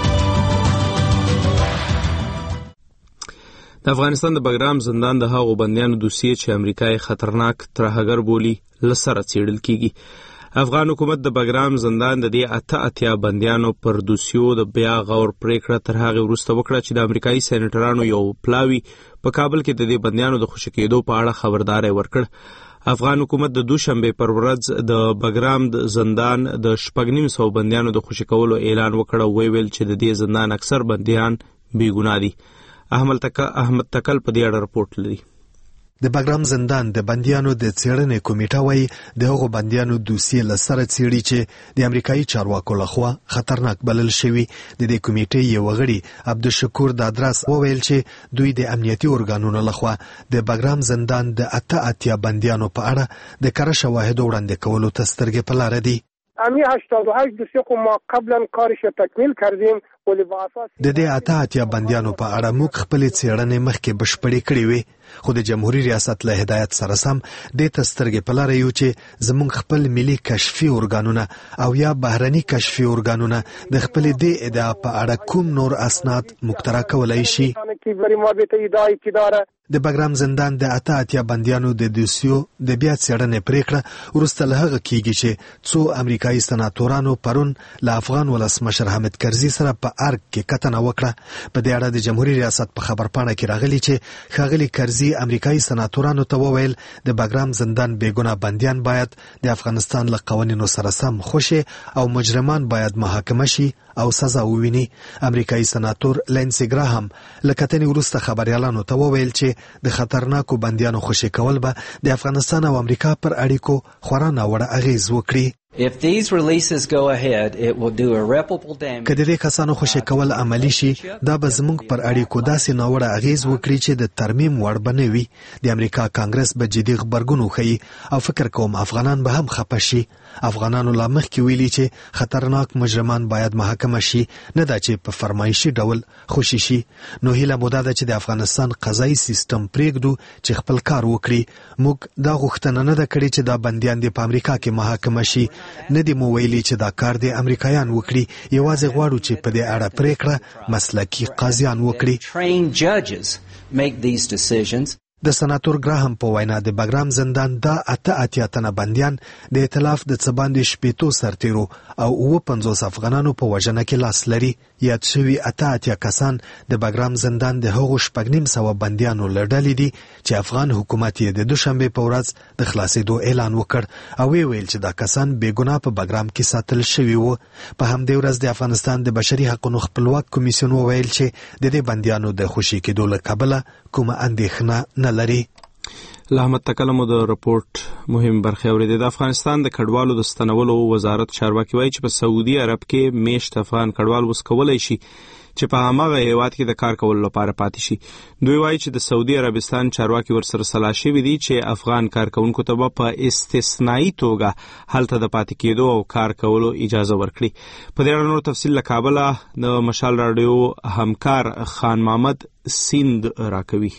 د افغانستان د بګرام زندان د هغو بندیانو دوسیې چې امریکای خطرناک ترهګر بولي لسره څېړل کیږي. افغان حکومت د بګرام زندان د دې 88 بندیانو پر دوسیو د بیا غور پریکړه تر هغه وروسته وکړه چې د امریکایي سېنیټرانو یو پلاوی په کابل کې د دې بندیانو د خوشی کېدو په اړه خبرداري ورکړ. افغان حکومت د دوشنبه پر ورځ د بګرام زندان د 950 بندیانو د خوشی کولو اعلان وکړ او ویل چې د دې زندان اکثر بندیان بې ګناه دي. احمد تکل په دې اړه رپورټ لري. د بګرام زندان د بندیانو د څېړنې کمیټه وايي د هغو بندیانو دوسیې له سره څېړي چې د امریکایي چارواکو لخوا خطرناک بلل شوي. د دې کمیټې یو غړي عبدالشکور دادرس وویل چې دوی د امنیتي ارګانونو لخوا د بګرام زندان د 88 بندیانو په اړه د کره شواهدو وړاندې کولو ته سترګې په لاره دي. امی 88 دوسیه خو ما قبلا کارش تکمیل کردیم د دې 88 بندیانو په اړه موږ خپل څېړنې مخکې بشپړې کړې وې خو د جمهوریت ریاست له هدایت سره سم د تسترګې په لاره یو چې زموږ خپل ملي کشفي ارګانونه او یا بهرني کشفي ارګانونه د خپل دې ادعا په اړه کوم نور اسناد مخترع کولای شي. د بګرام زندان د 88 بندیانو د دوسیو د بیا څېړنې پریکړه وروسته له هغه کیږي چې څو امریکایي سناتورانو پرون له افغان ولسمشر حامد کرزي سره په ارګ کې کتنه وکړه. په دې اړه د جمهوریت ریاست په خبرپاڼه کې راغلی چې ښاغلي کرزي امریکایي سناتورانو ته وویل د بګرام زندان بېګناه بندیان باید د افغانستان له قوانینو سره سم خوشي او مجرمان باید محاکمه شي او سزا وویني. امریکایي سناتور لینسي ګراهام له کتنې وروسته خبریالانو ته وویل چې د خطرناکو بندیانو خوشي کول به د افغانستان او امریکا پر اړیکو خورا ناوړه اغیز وکړي. If these releases go ahead, it will do irreparable damage. کله دې کسانو خوشی کول عملی شي دا به زموږ پر اړیکو داسې ناوړه اغیز وکړي چې د ترمیم وړ بنوي. د امریکا کانګرس به جدي خبرګون وخی او فکر کوم افغانان به هم خپه شي. افغانانو لا مخکې ویلي چې خطرناک مجرمان باید محاکمه شي نه دا چې په فرمایشي ډول خوشي شي. نو هیله مو ده چې د افغانستان قضایي سیستم پریږدو چې خپل کار وکړي. موږ دا غوښتنه نه ده کړې چې دا بندیان د امریکا کې محاکمه شي. نه دی مو ویلي چې دا کار د امریکایان وکړي. یوازې غواړو چې په دې اړه پریکړه مسلکي قاضیان وکړي. د سناتور ګراهم په وینا د بګرام زندان دا 88 تنه بندیان د ائتلاف د څباندې شپېتو سرتیرو او 50 افغانانو په وژنه کې لاس لري. یاد شوي 88 کسان د بګرام زندان د هغو 950 بندیانو له ډلې دي چې افغان حکومت یې د دوشنبه په ورځ د خلاصېدو اعلان وکړ او ویل چې دا کسان بې ګناه په بګرام کې ساتل شوي وو. په همدې ورځ د افغانستان د بشري حقوقو خپلواک کمیسیون وویل چې د دې بندیانو د خوشي کېدو له کبله کومه اندېښنه نه لري. لحمد تکلمو د رپورت مهم برخه اوریده. د افغانستان د کډوالو د ستنولو وزارت چارواکي وایي چې په سعودي عرب کې میشت افغان کډوال وسکولای شي چې په هغه هیواد کې د کار کولو لپاره پاتې شي. دوی وایي چې د سعودي عربستان چارواکي ورسره سلا شوي دي چې افغان کارکونکو ته په استثنایی توګه هلته د پاتې کېدو او کار کولو اجازه ورکړي. په دې اړه نور تفصیل له کابل د مشال رادیو همکار خان محمد سیند راکوي.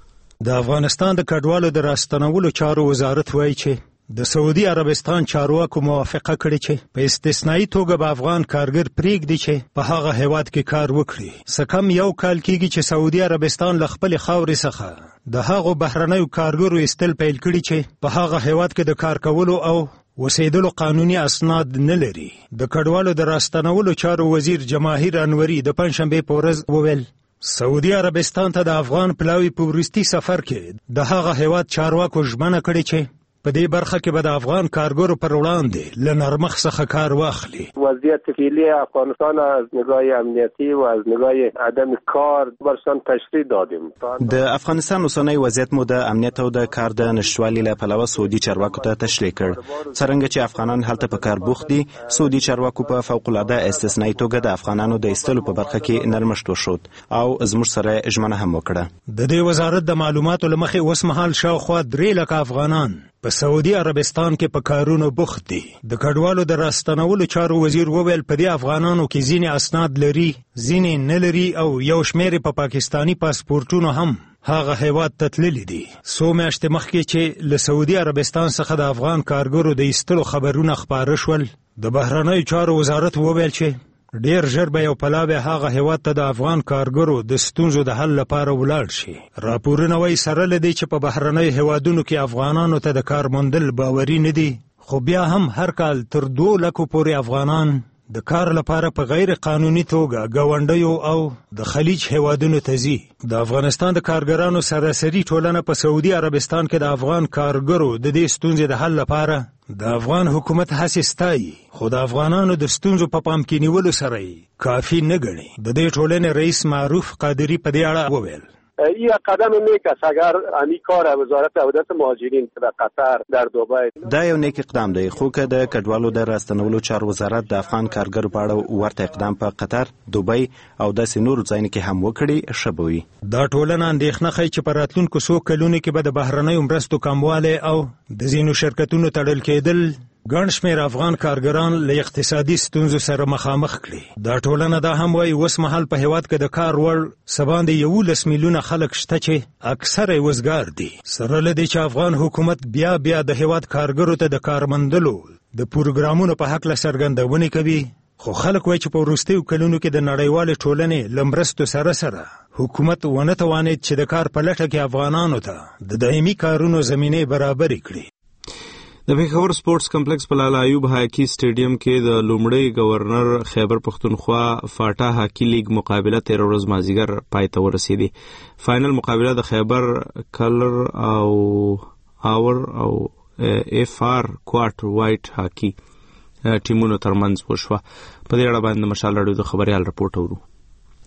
د افغانستان د کډوالو د راستنولو چارو وزارت وایي چې د سعودي عربستان چارواکو موافقه کړې چې په استثنایی توګه به افغان کارګر پریږدي چې په هغه هیواد کې کار وکړي. سکم یو کال کېږي چې سعودي عربستان له خپل خاورې څخه د هغو بهرنیو کارګرو ایستل پیل کړي چې په هغه هیواد کې د کار کولو او وسیدلو قانوني اسناد نه لري. د کډوالو د راستنولو چارو وزیر جماهیر انوري د پنځشنبه په ورځ وویل سعودي عربستان ته د افغان پلاوی په وروستي سفر کې د هغه هیواد چارواکو ژمنه کړې چې په دې برخه کې به د افغان کارګرو پر وړاندې له نرمښت څخه کار واخلي. وضعیت فعلی افغانستان از نگاه امنیتی و از نگاه عدم کار برسان تشریح دادیم. د افغانستان اوسنی وضعیت مو د امنیت او د کار د نشټوالي له پلوه سعودي چارواکو ته تشریح کړ. څرنګه چې افغانان هلته په کار بوخت دي، سعودي چارواکو په فوق العاده استثنایی توګه د افغانانو د ایستلو په برخه کې نرمښت وښود او زموږ سره ژمنه هم وکړه. د دې وزارت د معلوماتو له مخې اوس مهال شاوخوا 3 لک افغانان په سعودي عربستان کې په کارونو بوخت دي. د کډوالو د راستنولو چارو وزیر وویل په دې افغانانو کې ځینې اسناد لري، ځینې نه لري او یو شمېر په پاکستانی پاسپورتونو هم هغه هیواد ته تللي دي. څو میاشتې مخکې چې له سعودي عربستان څخه د افغان کارګرو د ایستلو خبرونه خپاره شول، د بهرنیو چارو وزارت وویل چې ډیر ژر به یو پلاوی هغه هیواد ته د افغان کارګرو د ستونزو د حل لپاره ولاړ شي. راپورونه وایي سره له دې چې په بهرنیو هیوادونو کې افغانانو ته د کار موندل باوري نه دي، خو بیا هم هر کال تر 2 لکو پورې افغانان د کار لپاره په غیر قانوني توګه ګاونډیو او د خلیج هیوادونو ته ځي. د افغانستان د کارګرانو سراسري ټولنه په سعودي عربستان کې د افغان کارګرو د دې ستونزې د حل لپاره د افغان حکومت هڅې ستایي، خو د افغانانو د ستونزو په پام کې نیولو سره کافي نه ګڼي. د دې ټولنې رئیس معروف قادری په دې اړه وویل این قدم نیک است اگر امی کار وزارت عودت مهاجرین در قطر در دبی دا یو نیک اقدام دی، خو که د کډوالو د راستنولو چارو وزارت د افغان کارګرو په اړه ورته اقدام په قطر، دبی او داسې نورو ځایونو کې هم وکړي ښه به وي. دا ټولنه اندېښنه ښیي چې په راتلونکو څو کلونو کې به د بهرنیو مرستو کموالی او د ځینو شرکتونو تړل کېدل ګڼ شمېر افغان کارګران له اقتصادي ستونزو سره مخامخ کړي. دا ټولنه دا هم وایي اوس مهال په هیواد کې د کار وړ څه باندې 11 میلیونه خلک شته چې اکثره یې وزګار دي. سره له دې چې افغان حکومت بیا د هیواد کارګرو ته د کار موندلو د پروګرامونو په هکله څرګندونې کوي، خو خلک وایي چې په وروستیو کلونو کې د نړیوالې ټولنې له مرستو سره حکومت ونه توانید چې د کار په لټه کې افغانانو ته د دایمي کارونو زمینې برابرې کړي. د پیښور سپورتس کمپلیکس په لالا ایوب هاکی سټیډیم کې د لومړی گورنر خیبر پښتونخوا فاټا هاکی لیگ مقابله 13 ورځ مازیګر پای ته ورسېدې. فائنل مقابله د خیبر کلر او اور او اف آر کوارټ وایټ هاکی ټیمونو ترمنځ وشوه. په دې اړه باندې مشال رادیو د خبريال رپورټ اورو.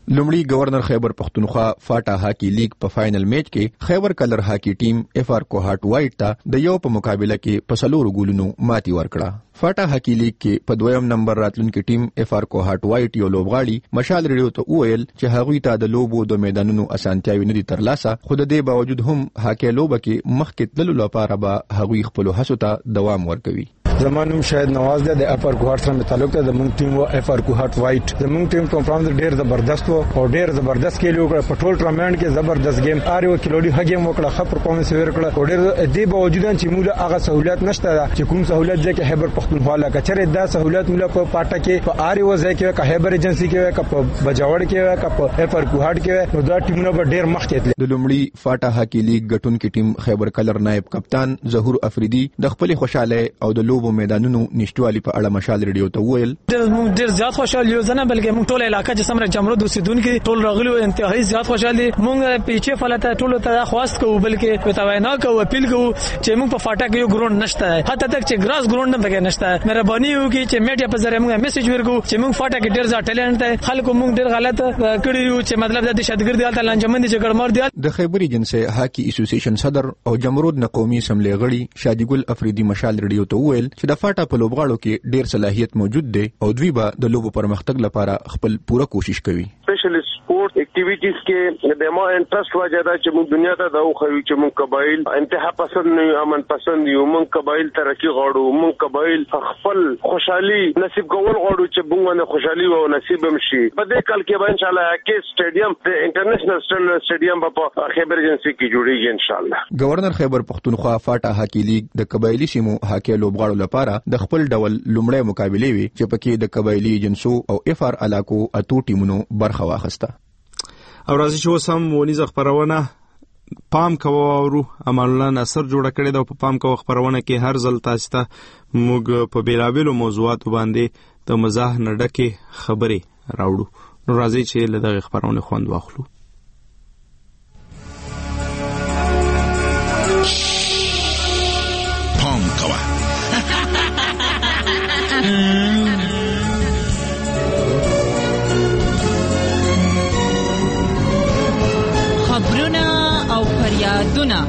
لومړی گورنر خیبر پختونخوا فاټا هاکی لیگ په فائنل میچ کې خیبر کلر هاکی ټیم اف آر کوهاټ وایټ ته د یو په مقابله کې په 4 ګولونو ماتي ورکړه. فاټا هاکی لیگ کې په 2م نمبر راتلونکي ټیم اف آر کوهاټ وایټ یو لوبغاړي مشال ریډیو ته وویل چې هغوی ته د لوبو د میدانونو اسانتیاوي نه دي ترلاسه، خو د دې باوجود هم هاکی لوبه کې مخکې تللو لپاره به هغوی خپلو هڅو ته دوام ورکوي. زمانو شاید نواز ده د اف آر کوهاټ سره تعلق ده. زمونږ ټیم و اف آر کوهاټ وایټ، زمونږ ټیم په فرام ډیر زبردست او ډیر زبردست کېلو کړ. په ټول ټورنمنت کې زبردست گیم اریو کلوډي هګیم وکړه، خپل پرفارمنس ورکړه. او ډیر دې باوجود چې موږ هغه سہولت نشته چې کوم سہولت ده کې خیبر پختونخوا لا کچره دا سہولت موږ په پاټه کې په اریو ځای کې کا خیبر ایجنسی کې کا په بجاوړ کې کا په اف آر کوهاټ کې نو دا ټیمونه به ډیر مخکې تلل. د لومړي فاټا هاکی لیگ ګټونکي ټیم خیبر کلر نائب کپتان ظهور افریدي د خپل خوشاله او د لوبو میدانونو نشټوالي په اړه مشال ریډیو ته وویل ډیر زیات خوشاله یو ځنه بلکې موږ ټول علاقې چې سمره جمرود اوسیدونکو ټول راغلي او انتهایی زیات خوشاله دي. موږ پیچې فلته ټول ته خواست کوو بلکې په توینا کوو اپیل کوو چې موږ په فاټا کې یو ګراوند نشته، حتی تک چې ګراس ګراوند هم پکې نشته. مهرباني وکړئ چې میډیا په ذریعہ موږ میسج ورکو چې موږ فاټا کې ډیر زیات ټیلنټ دی. خلکو موږ ډیر غلط کړی یو چې مطلب د شادګردي حالت لنجمن دي چې ګړمار دي. د خیبر ایجنسی هاکی اسوسییشن صدر او جمرود نقومی اسمبلی غړي شادیګل افریدي مشال ریډیو ته وویل چې د فاټا په لوبغاړو کې ډیر صلاحیت موجود دی او دوی به د لوبو پرمختګ لپاره خپل پوره کوشش کوي. سپیشل سپورت اکټیویټیز کې د ما انټرست وجدا چې موږ دنیا ته دا خو چې موږ قبایل انتها پسند نه امن پسند یو، موږ قبایل ترقی غواړو، موږ قبایل خپل خوشحالي نصیب کول غواړو چې موږ نه خوشحالي او نصیب هم شي. په دې کال کې به ان شاء الله کې سټیډیم د انټرنیشنل سټیډیم په خیبر ایجنسی کې جوړیږي ان شاء الله. گورنر خیبر پختونخوا فاټا هاکی لیگ د قبایلی سیمو هاکی لوبغاړو لپاره د خپل ډول لومړی مقابله وی چې پکې د قبایلی ایجنسو او اف آر علاقو اتو ټیمونو برخه واخیسته. او راځي چې وسم ونیز خبرونه پام کوو او عملنا نصر جوړ کړی دا په پام کوو خبرونه کې هر ځل تاسو ته موږ په بیلابېلو موضوعاتو باندې د مزاح نه ډکې خبرې راوړو. نو راځي چې له دغه خبرونه خوند واخلو. پام کوه خبرونه او فریادونه.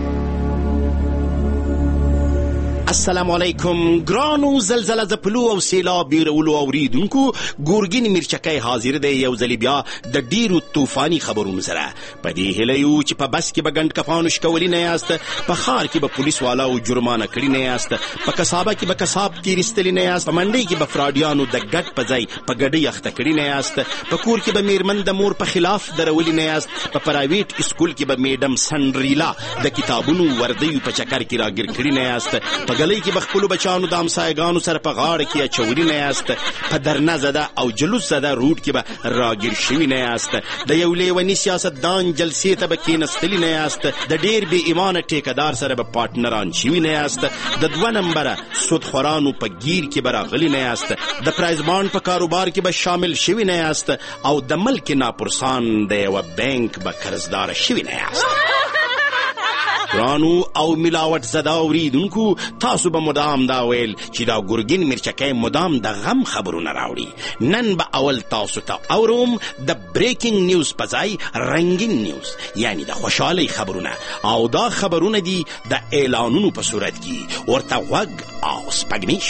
السلام علیکم ګرانو زلزلہ زپلو او سیلاب بیرولو اوریدونکو ګورګین مرچکای حاضر دی یو ځل بیا د ډیرو طوفاني خبرونو سره. په دې هیله یو چې په بس کې به ګڼ کفانو شکولي نه یاست، په ښار کې به پولیس والا او جرمانه کړي نه یاست، په کسابه کې به کساب تیرستلی نه یاست، په منډۍ کې به فراډیانو د ګډ په ځای په ګډۍ اخته کړي نه یاست، په کور کې به میرمن د مور په خلاف درولي نه یاست، په پرایویټ اسکول کې به میډم سنډریلا د کتابونو وردیو په چکر کې راګیر کړي نه یاست، په ګلۍ کې به خپلو بچانو د همسایګانو سره په غاړه کې اچولي نه یاست، په درنه زده او جلوس زده روډ کې به راګیر شوي نه یاست، د یو لیوني سیاستدان جلسې ته به کېنستلي نه یاست، د ډېر بې ایمانه ټیکهدار سره به پارټنران شوي نه یاست، د 2 نمبره سودخورانو په گیر کې به راغلي نه یاست، د پرایز بانډ په کاروبار کې به شامل شوي نه یاست، او د ملک ناپرسان د یوه بینک به قرضداره شوي نه یاست. ګرانو او ملاوټ زده اوریدونکو تاسو به مدام دا ویل چې دا ګورګین مرچکی مدام د غم خبرونه راوړي. نن به اول تاسو ته اوروم د بریکینګ نیوز په ځای رنګین نیوز، یعنی د خوشحالۍ خبرونه، او دا خبرونه دي د اعلانونو په صورت کې. ورته غوږ او سپږمې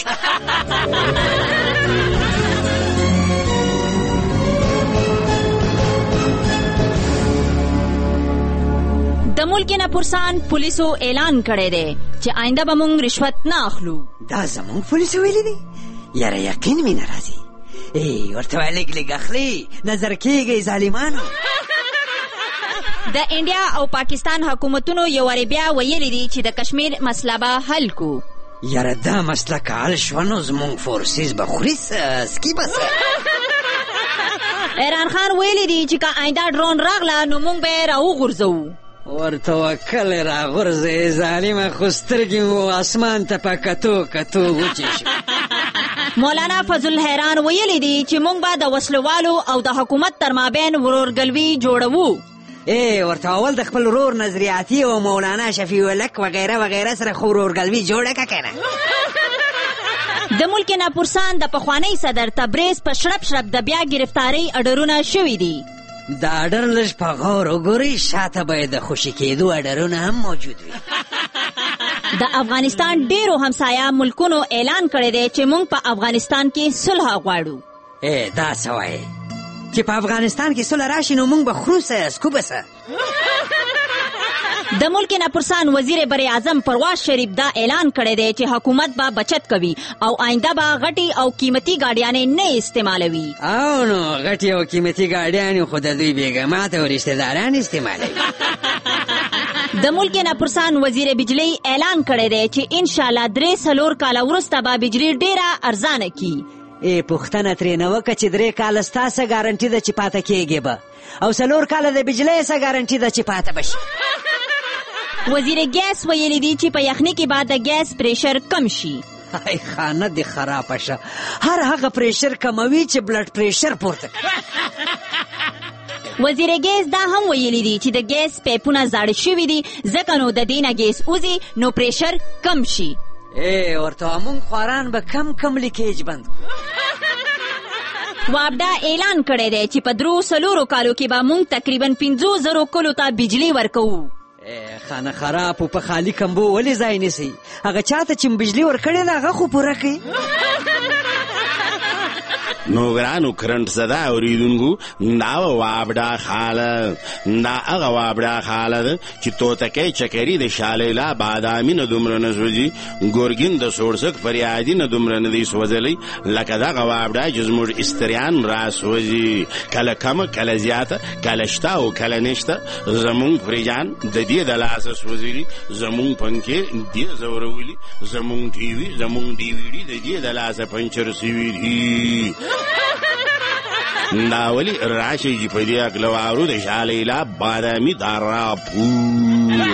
د ملک نه پرسان پولیسو اعلان کړی دی چې آینده به مونږ رشوت نه اخلو. دا زمونږ پولیسو ویلي دي؟ یاره یقین مې نه راځي. ورته وایه لږ لږ اخلي، نظر کېږئ ظالمانو. د انډیا او پاکستان حکومتونو یو وارې بیا ویلي دي چې د کشمیر مسله به حل کو. یاره دا مسله که حل شوه نو زمونږ فورسیز به خوري سکي به عمران خان ویلي دي چې که آینده ډرون راغله نو مونږ به یې راوغورځوو. ورته وکل راغورځئ ظالمه، خو سترګې مو اسمان ته په کتو کتو وچې شي. مولانا فضل حیران ویلي دي چې مونږ به د وسلوالو او د حکومت تر مابین ورورګلوي جوړوو. ورته اول د خپل ورور نظریاتي او مولانا شفیع الحق وغیره وغیره سره خو ورورګلوي جوړه که که نه. د ملک نه پرسان د پخوانی صدر تبریز په شړپ شړپ د بیا گرفتاری اډرونه شوي دي. دا اډر لږ په غور وګورئ، شاته باید د خوشي کېدو اډرونه هم موجود وي. د افغانستان ډیرو همسایه ملکونو اعلان کړی دی چې موږ په افغانستان کې صلح غواړو. دا څه وایي چې په افغانستان کې صلح راشي نو موږ به خورو څه اسکو به څه؟ د ملک ناپرسان وزیر بر اعظم پرواز شریف دا اعلان کړی دی چې حکومت به بچت کوي او آینده به غټي او قیمتي ګاډیانې نه استعمالوي. او نو غټي او قیمتي ګاډیانې خو د دوی بیګمات او رشتہ داران استعمالوي. د ملک ناپرسان وزیر بجلی اعلان کړی دی چې ان شاء الله 3-4 کاله وروسته به بجلی ډیره ارزانه کی. پوښتنه ترې نه وکړه چې 3 کاله ستا څه ګارنټي ده چې پاته کېږي به، او 4 کاله د بجلی څه ګارنټي ده چې پاته به شي. وزیر ګیس ویلی دی چې په یخنۍ کې بعد د ګیس پریشر کم شي. ای خانه دې خرابه شه، هر هغه پریشر کموي چې بلډ پریشر پورته کوي. وزیر ګیس دا هم ویلی دی چې د ګیس پیپونه زاړه شوي دي ځکه نو د دې نه ګیس وځي نو پریشر کم شي. ورته مونږ خواران به کم لیکیج بند. وابډا اعلان کړی دی چې په 3-4 کالو کې به مونږ تقریبا 50,000 کلو ته بجلی ورکوو. خانه خراب په خالی کمبو ولې ځای نیسي؟ هغه چاته چې بجلی ورکړې ده هغه خو پوره کوي. نو ګرانو کرنټ زده اوریدونکو، دا وابډا خاله، دا هغه وابډا خاله ده چې توتکۍ چکري د شالیلا بادامي نه دومره نه سوځي، ګورګین د سوړسک فریادي نه دومره نه دی سوځلی لکه دغه وابډا چې زموږ استریان را سوځي، کله کمه کله زیاته، کله شته او کله نشته. زمونږ فریجان د دې د لاسه سوځلي، زمونږ پنکې دې ځورولي، زمونږ ټي وي زمونږ ډي وي ډي د دې د لاسه پنچر سوي دي. دا ولی راشي چې په دې اګلوارو د شالیلا بادامي دا راپور.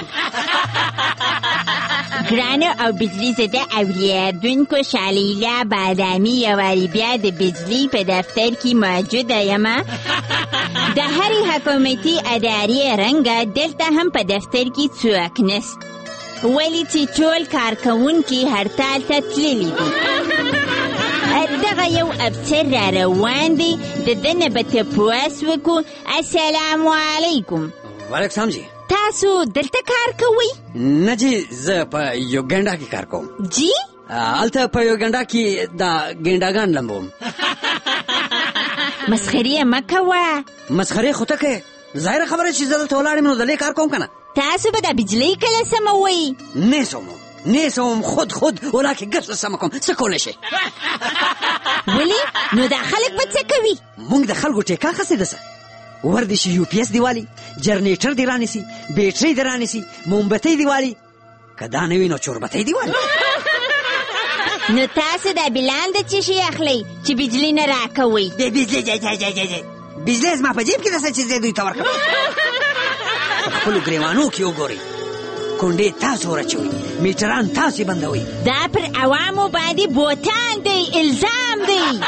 ګرانو او بجلی زده اوریدونکو، شالیلا بادامي یوارې بیا د بجلی په دفتر کې موجوده یمه. د هرې حکومتي ادارې رنګه دلته هم په دفتر کې څوک نست، ولې چې ټول کارکوونکي هړتال ته تللي دي. دغه یو افسر را روان دی، د ده نه به تپوس وکړو. السلام علیکم. وعلیکم سلام جی. تاسو دلته کار کوئ؟ نه جی، زه په یوګنډا کې کار کوم. جی؟ هلته په یوګنډا کې دا ګنډاګان لمبوم. مسخرې مه کوه. مسخرې خو ته کوې، ظاهره خبره چې زه دلته ولاړ یم نو دلې کار کوم که نه. تاسو به دا بجلی کله سموئ؟ نه سموم خود ولا کې ګټه سمه کوم. څه کولی شي؟ ولې؟ نو دا خلک به څه کوي؟ مونږ د خلکو ټیکا خسې ده څه ور دي شي، UPS دی والی، جنریټر دی رانیسي، بیټرۍ دی رانیسي، مومبتۍ دی والی، که دا نه وي نو چوربتۍ دی والی. نو تاسو دا بلان د څه شي اخلئ چې بجلی نه راکوئ؟ بجلی زما په جیب کې ده څه چې زه دوی ته ورکړم. په خپلو ګریوانو کې وګورئ، کونډې تاسو ورچوئ، میټران تاسو بندوئ. دا پر عوامو باندې بوتان دی، الزام دی.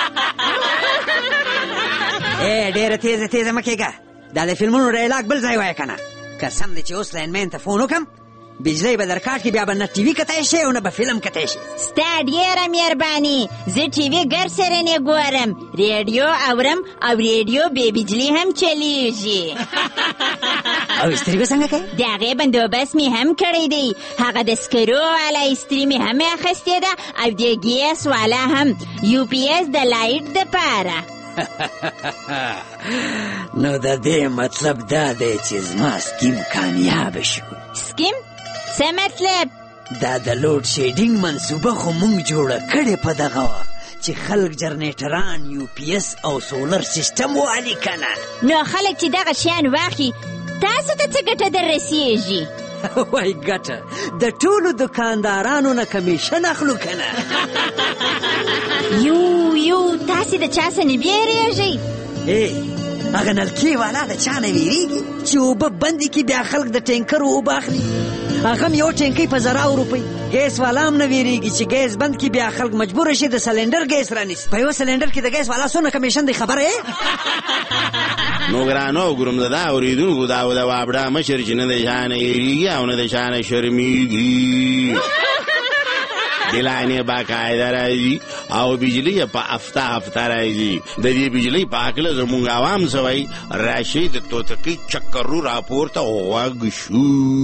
ډېره تیزه مه کېږه، دا د فلمونو ډایلاګ بل ځای وایه که نه. قسم دی چې اوس لاینمین ته فون وکړم، بجلی به در کاټ کې بیا به نه ټي وي کتی شي او نه به فلم کتی شي. ستا ډېره مهرباني، زه ټي وي ګر سره نه ګورم، ریډیو اورم او ریډیو بې بجلي هم چلیږي. او استری به څنګه کوې؟ د هغې بندوبست مې هم کړی دی، هغه د سکرو والا استری مې هم اخیستې ده او د ګیس والا هم، UPS د لایټ دپاره. نو د دې مطلب دا دی چې زما سکیم کامیاب شو. سکیم؟ څه مطلب؟ دا د لوډ شیډینګ منصوبه خو مونږ جوړه کړې په دغه چې خلک جنریټران، UPS او سولر سیسټم والي که نه. نو خلک چې دغه شیان واخلي تاسو ته څه ګټه در رسیږي؟ وای ګټه، د ټولو دکاندارانو نه کمیشن اخلو که نه. یو تاسې د چا څه نه بیریږئ؟ هغه نلکې والا د چا نه ویریږي چې اوبه بندې کړي بیا خلک د ټینکرو اوبه اخلي. هغه هم یو ټینکۍ په 1,000 روپۍ. ګیس والا هم نه ویریږي چې ګیس بند کړي بیا خلک مجبوره شي د سلنډر ګیس رانیسي. په یو سلنډر کې د ګیس والا څونه کمیشن دی خبره یې؟ نو ګرانو ګروم زده اوریدونکو، دا د وابډا مشر چې نه د چا نه یېرېږي او نه د چا نه شرمېږي. بلانې باقاعده راځي او بجلی په هفته راځي. د دې بجلی په هکله زموږ عوام څه وایي؟ راشئ د توتکۍ چکرو راپورته غوږ شو.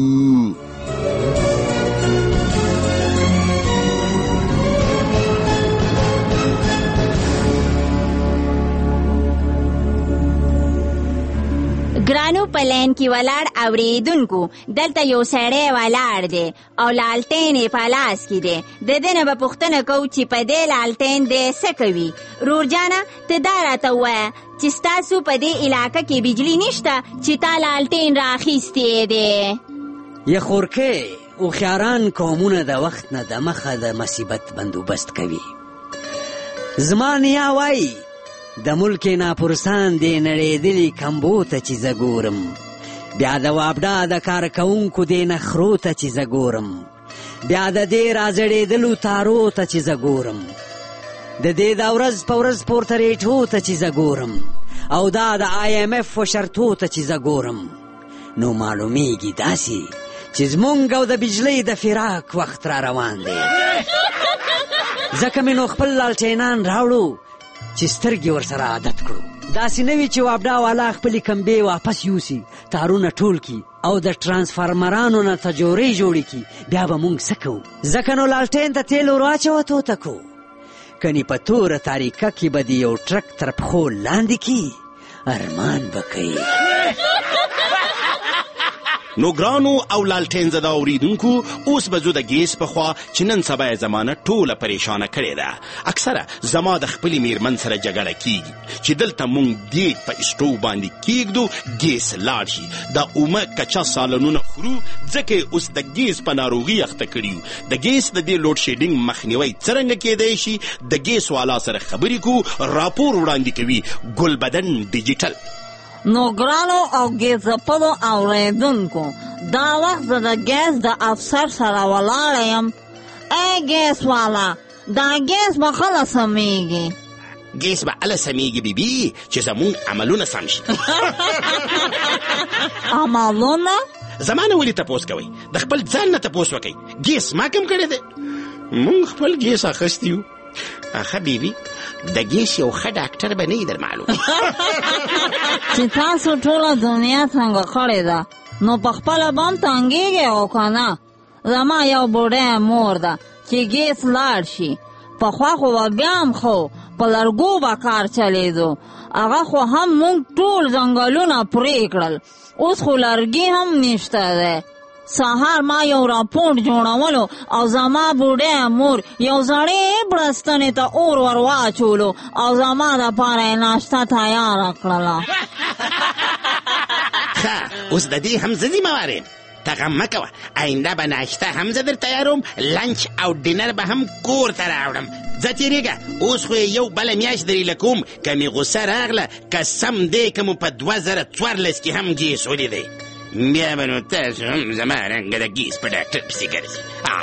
ګرانو په لین کې ولاړ اوریدونکو، دلته یو سړی ولاړ دی او لالټین یې په لاس کې دی. د ده نه به پوښتنه کوو چې په دې لالټین دی څه کوي. رور جانه ته دا راته ووایه چې ستاسو په دې علاقه کې بجلی نشته چې تا لالټین راخیستی دی؟ یخورکې هوښیاران قومونه د وخت نه د مخه د مصیبت بندوبست کوي. زما نیا وایي د ملک ناپرسان دی نړېدلي کمبو ته چې زه ګورم، بیا د وابډا د کار کوونکو دی نخرو ته چې زه ګورم، بیا د دې رازړېدلو تارو ته چې زه ګورم، د دې د ورځ په ورځ پورتریټو ته چې زه ګورم، او دا د IMF و شرطو ته چې زه ګورم، نو معلومیږي داسې چې زمونږ او د بجلۍ د فراق وخت را روان دی. ځکه مې نو خپل لالټینان راوړو چې سترګې ورسره عادت کړو. داسې نه وي چې وابډا والا خپلې کمبې واپس یوسي، تارونه ټول کي او د ټرانسفارمرانو نه تجورۍ جوړې کي، بیا به مونږ څه کوو؟ ځکه نو لالټین ته تیل ور واچوه توتکو، کنې په توره تاریکه کې به د یو ټرک تر پښو لاندې کي، ارمان به کوي. نو ګرانو او لالټین زده اوریدونکو، اوس به زه د ګیس په خوا چې نن سبا یې زمانه ټوله پریشانه کړې ده. اکثره زما د خپلې میرمن سره جګړه کیږي چې دلته مونږ دیګ په اسټو باندې کیږدو، ګیس لاړ شي. د اومه کچا سالنونه خورو ځکه اوس د ګیس په ناروغي اخته کړیو. د ګیس د دې لوډ شیډینګ مخنیوی څرنګه کیدای شي؟ د ګیس والا سره خبرې کو، راپور وړاندې کوي ګلبدن ډیجیټل. نو ګرانو او ګیزپلو اوریدونکو، دا وخت زه د ګیس د افسر سره ولاړه یم. ای ګیس والا، دا ګیس به کله سمیږي؟ ګیس به هله سمیږي بیبي چې زمونږ عملونه سم شي. عملونه؟ زما نه ولې تپوس کوئ؟ د خپل ځان نه تپوس وکئ. ګیس ما کم کړی دی؟ مونږ خپل ګیس اخیستی یو. اخه بیبي، د ګیس یو ښه ډاکټر به نه یې در معلوم چې تاسو ټوله دنیا څنګه کړې ده، نو په خپله به هم تنګېږئ او که نه؟ زما یو بوډۍ مور ده چې ګیس لاړ شي، پخوا خو به بیا هم خو په لرګو به کار چلېدو، هغه خو هم موږ ټول ځنګلونه پرې کړل، اوس خو لرګي هم نشته دی. سهار ما یو راپورټ جوړولو او زما بوډۍ مور یو زړې بړستنې ته اور ور واچولو او زما دپاره یې ناشته تیاره کړله. ښه، اوس د دې هم زه ذمه وار یم. ته غم مه کوه، آینده به ناشته هم زه در تیاروم، لنچ او ډینر به هم کور ته راوړم. ځه تېرېږه، اوس خو یې یو بله میاشت درېله کوم، که مې غوسه راغله قسم دی که مو په 2014 کې هم ګیس ولیدی، بیا به نو تاسو هم زما رنګه د ګیس په ډاکټر پسې ګرځي.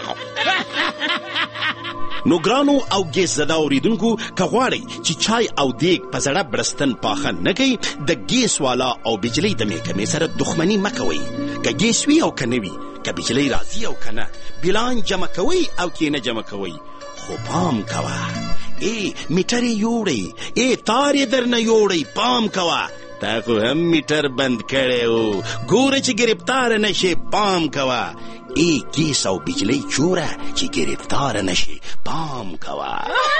نو ګرانو او ګیس زده اوریدونکو، که غواړئ چې چای او دیګ په زړه برستن پاخه نه کوي، د ګیس والا او بجلی د محکمې سره دښمني مه کوئ. که ګیس وي او که نه وي، که بجلی راځي او که نه، بلان جمع کوئ او که نه جمع کوئ، خو پام کوه. میټر یې یوړئ، تار یې درنه یوړئ، پام کوه. تا خو هم میټر بند کړی و، ګوره چې ګرفتاره نشي، پام کوه. ګیس او بجلی چوره چې ګرفتاره نشي، پام کوه.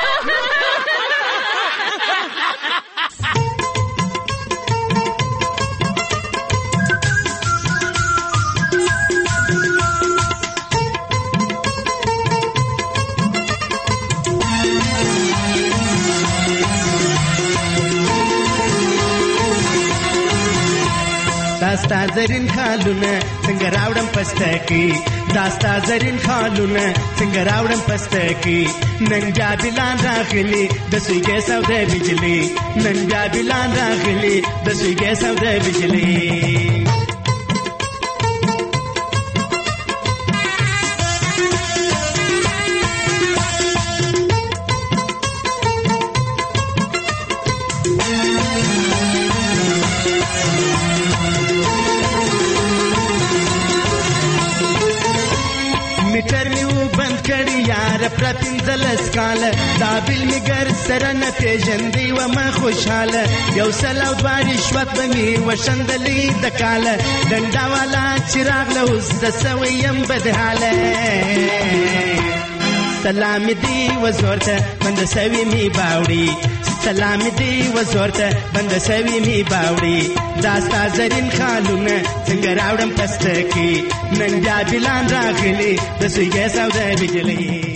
داستا زرین خالونه څنګه راوړم پستکی، داستا زرین خالونه څنګه راوړم پستکی، نن بیا بلان راغلی د سوی ګیس او د بجلی، نن بیا بلان راغلی د سوی ګیس او د بجلی. میټر میو بند کړی یار پر پنځلس کاله دا بل می ګر سره نه پیژندې ومه خوشحاله یو سل او دوه رشوت به مې وشندلې د کاله ډنډه والا چې راغله اوس د سوی یم بدحاله سلام دی وزورته بند سوی می باوړي سلام دی وزورته بند سوی می باوړي داستا زرین خالونه څنګه راوړم پسته کې نن بیا بلان راغلي د سوی سودا بجلی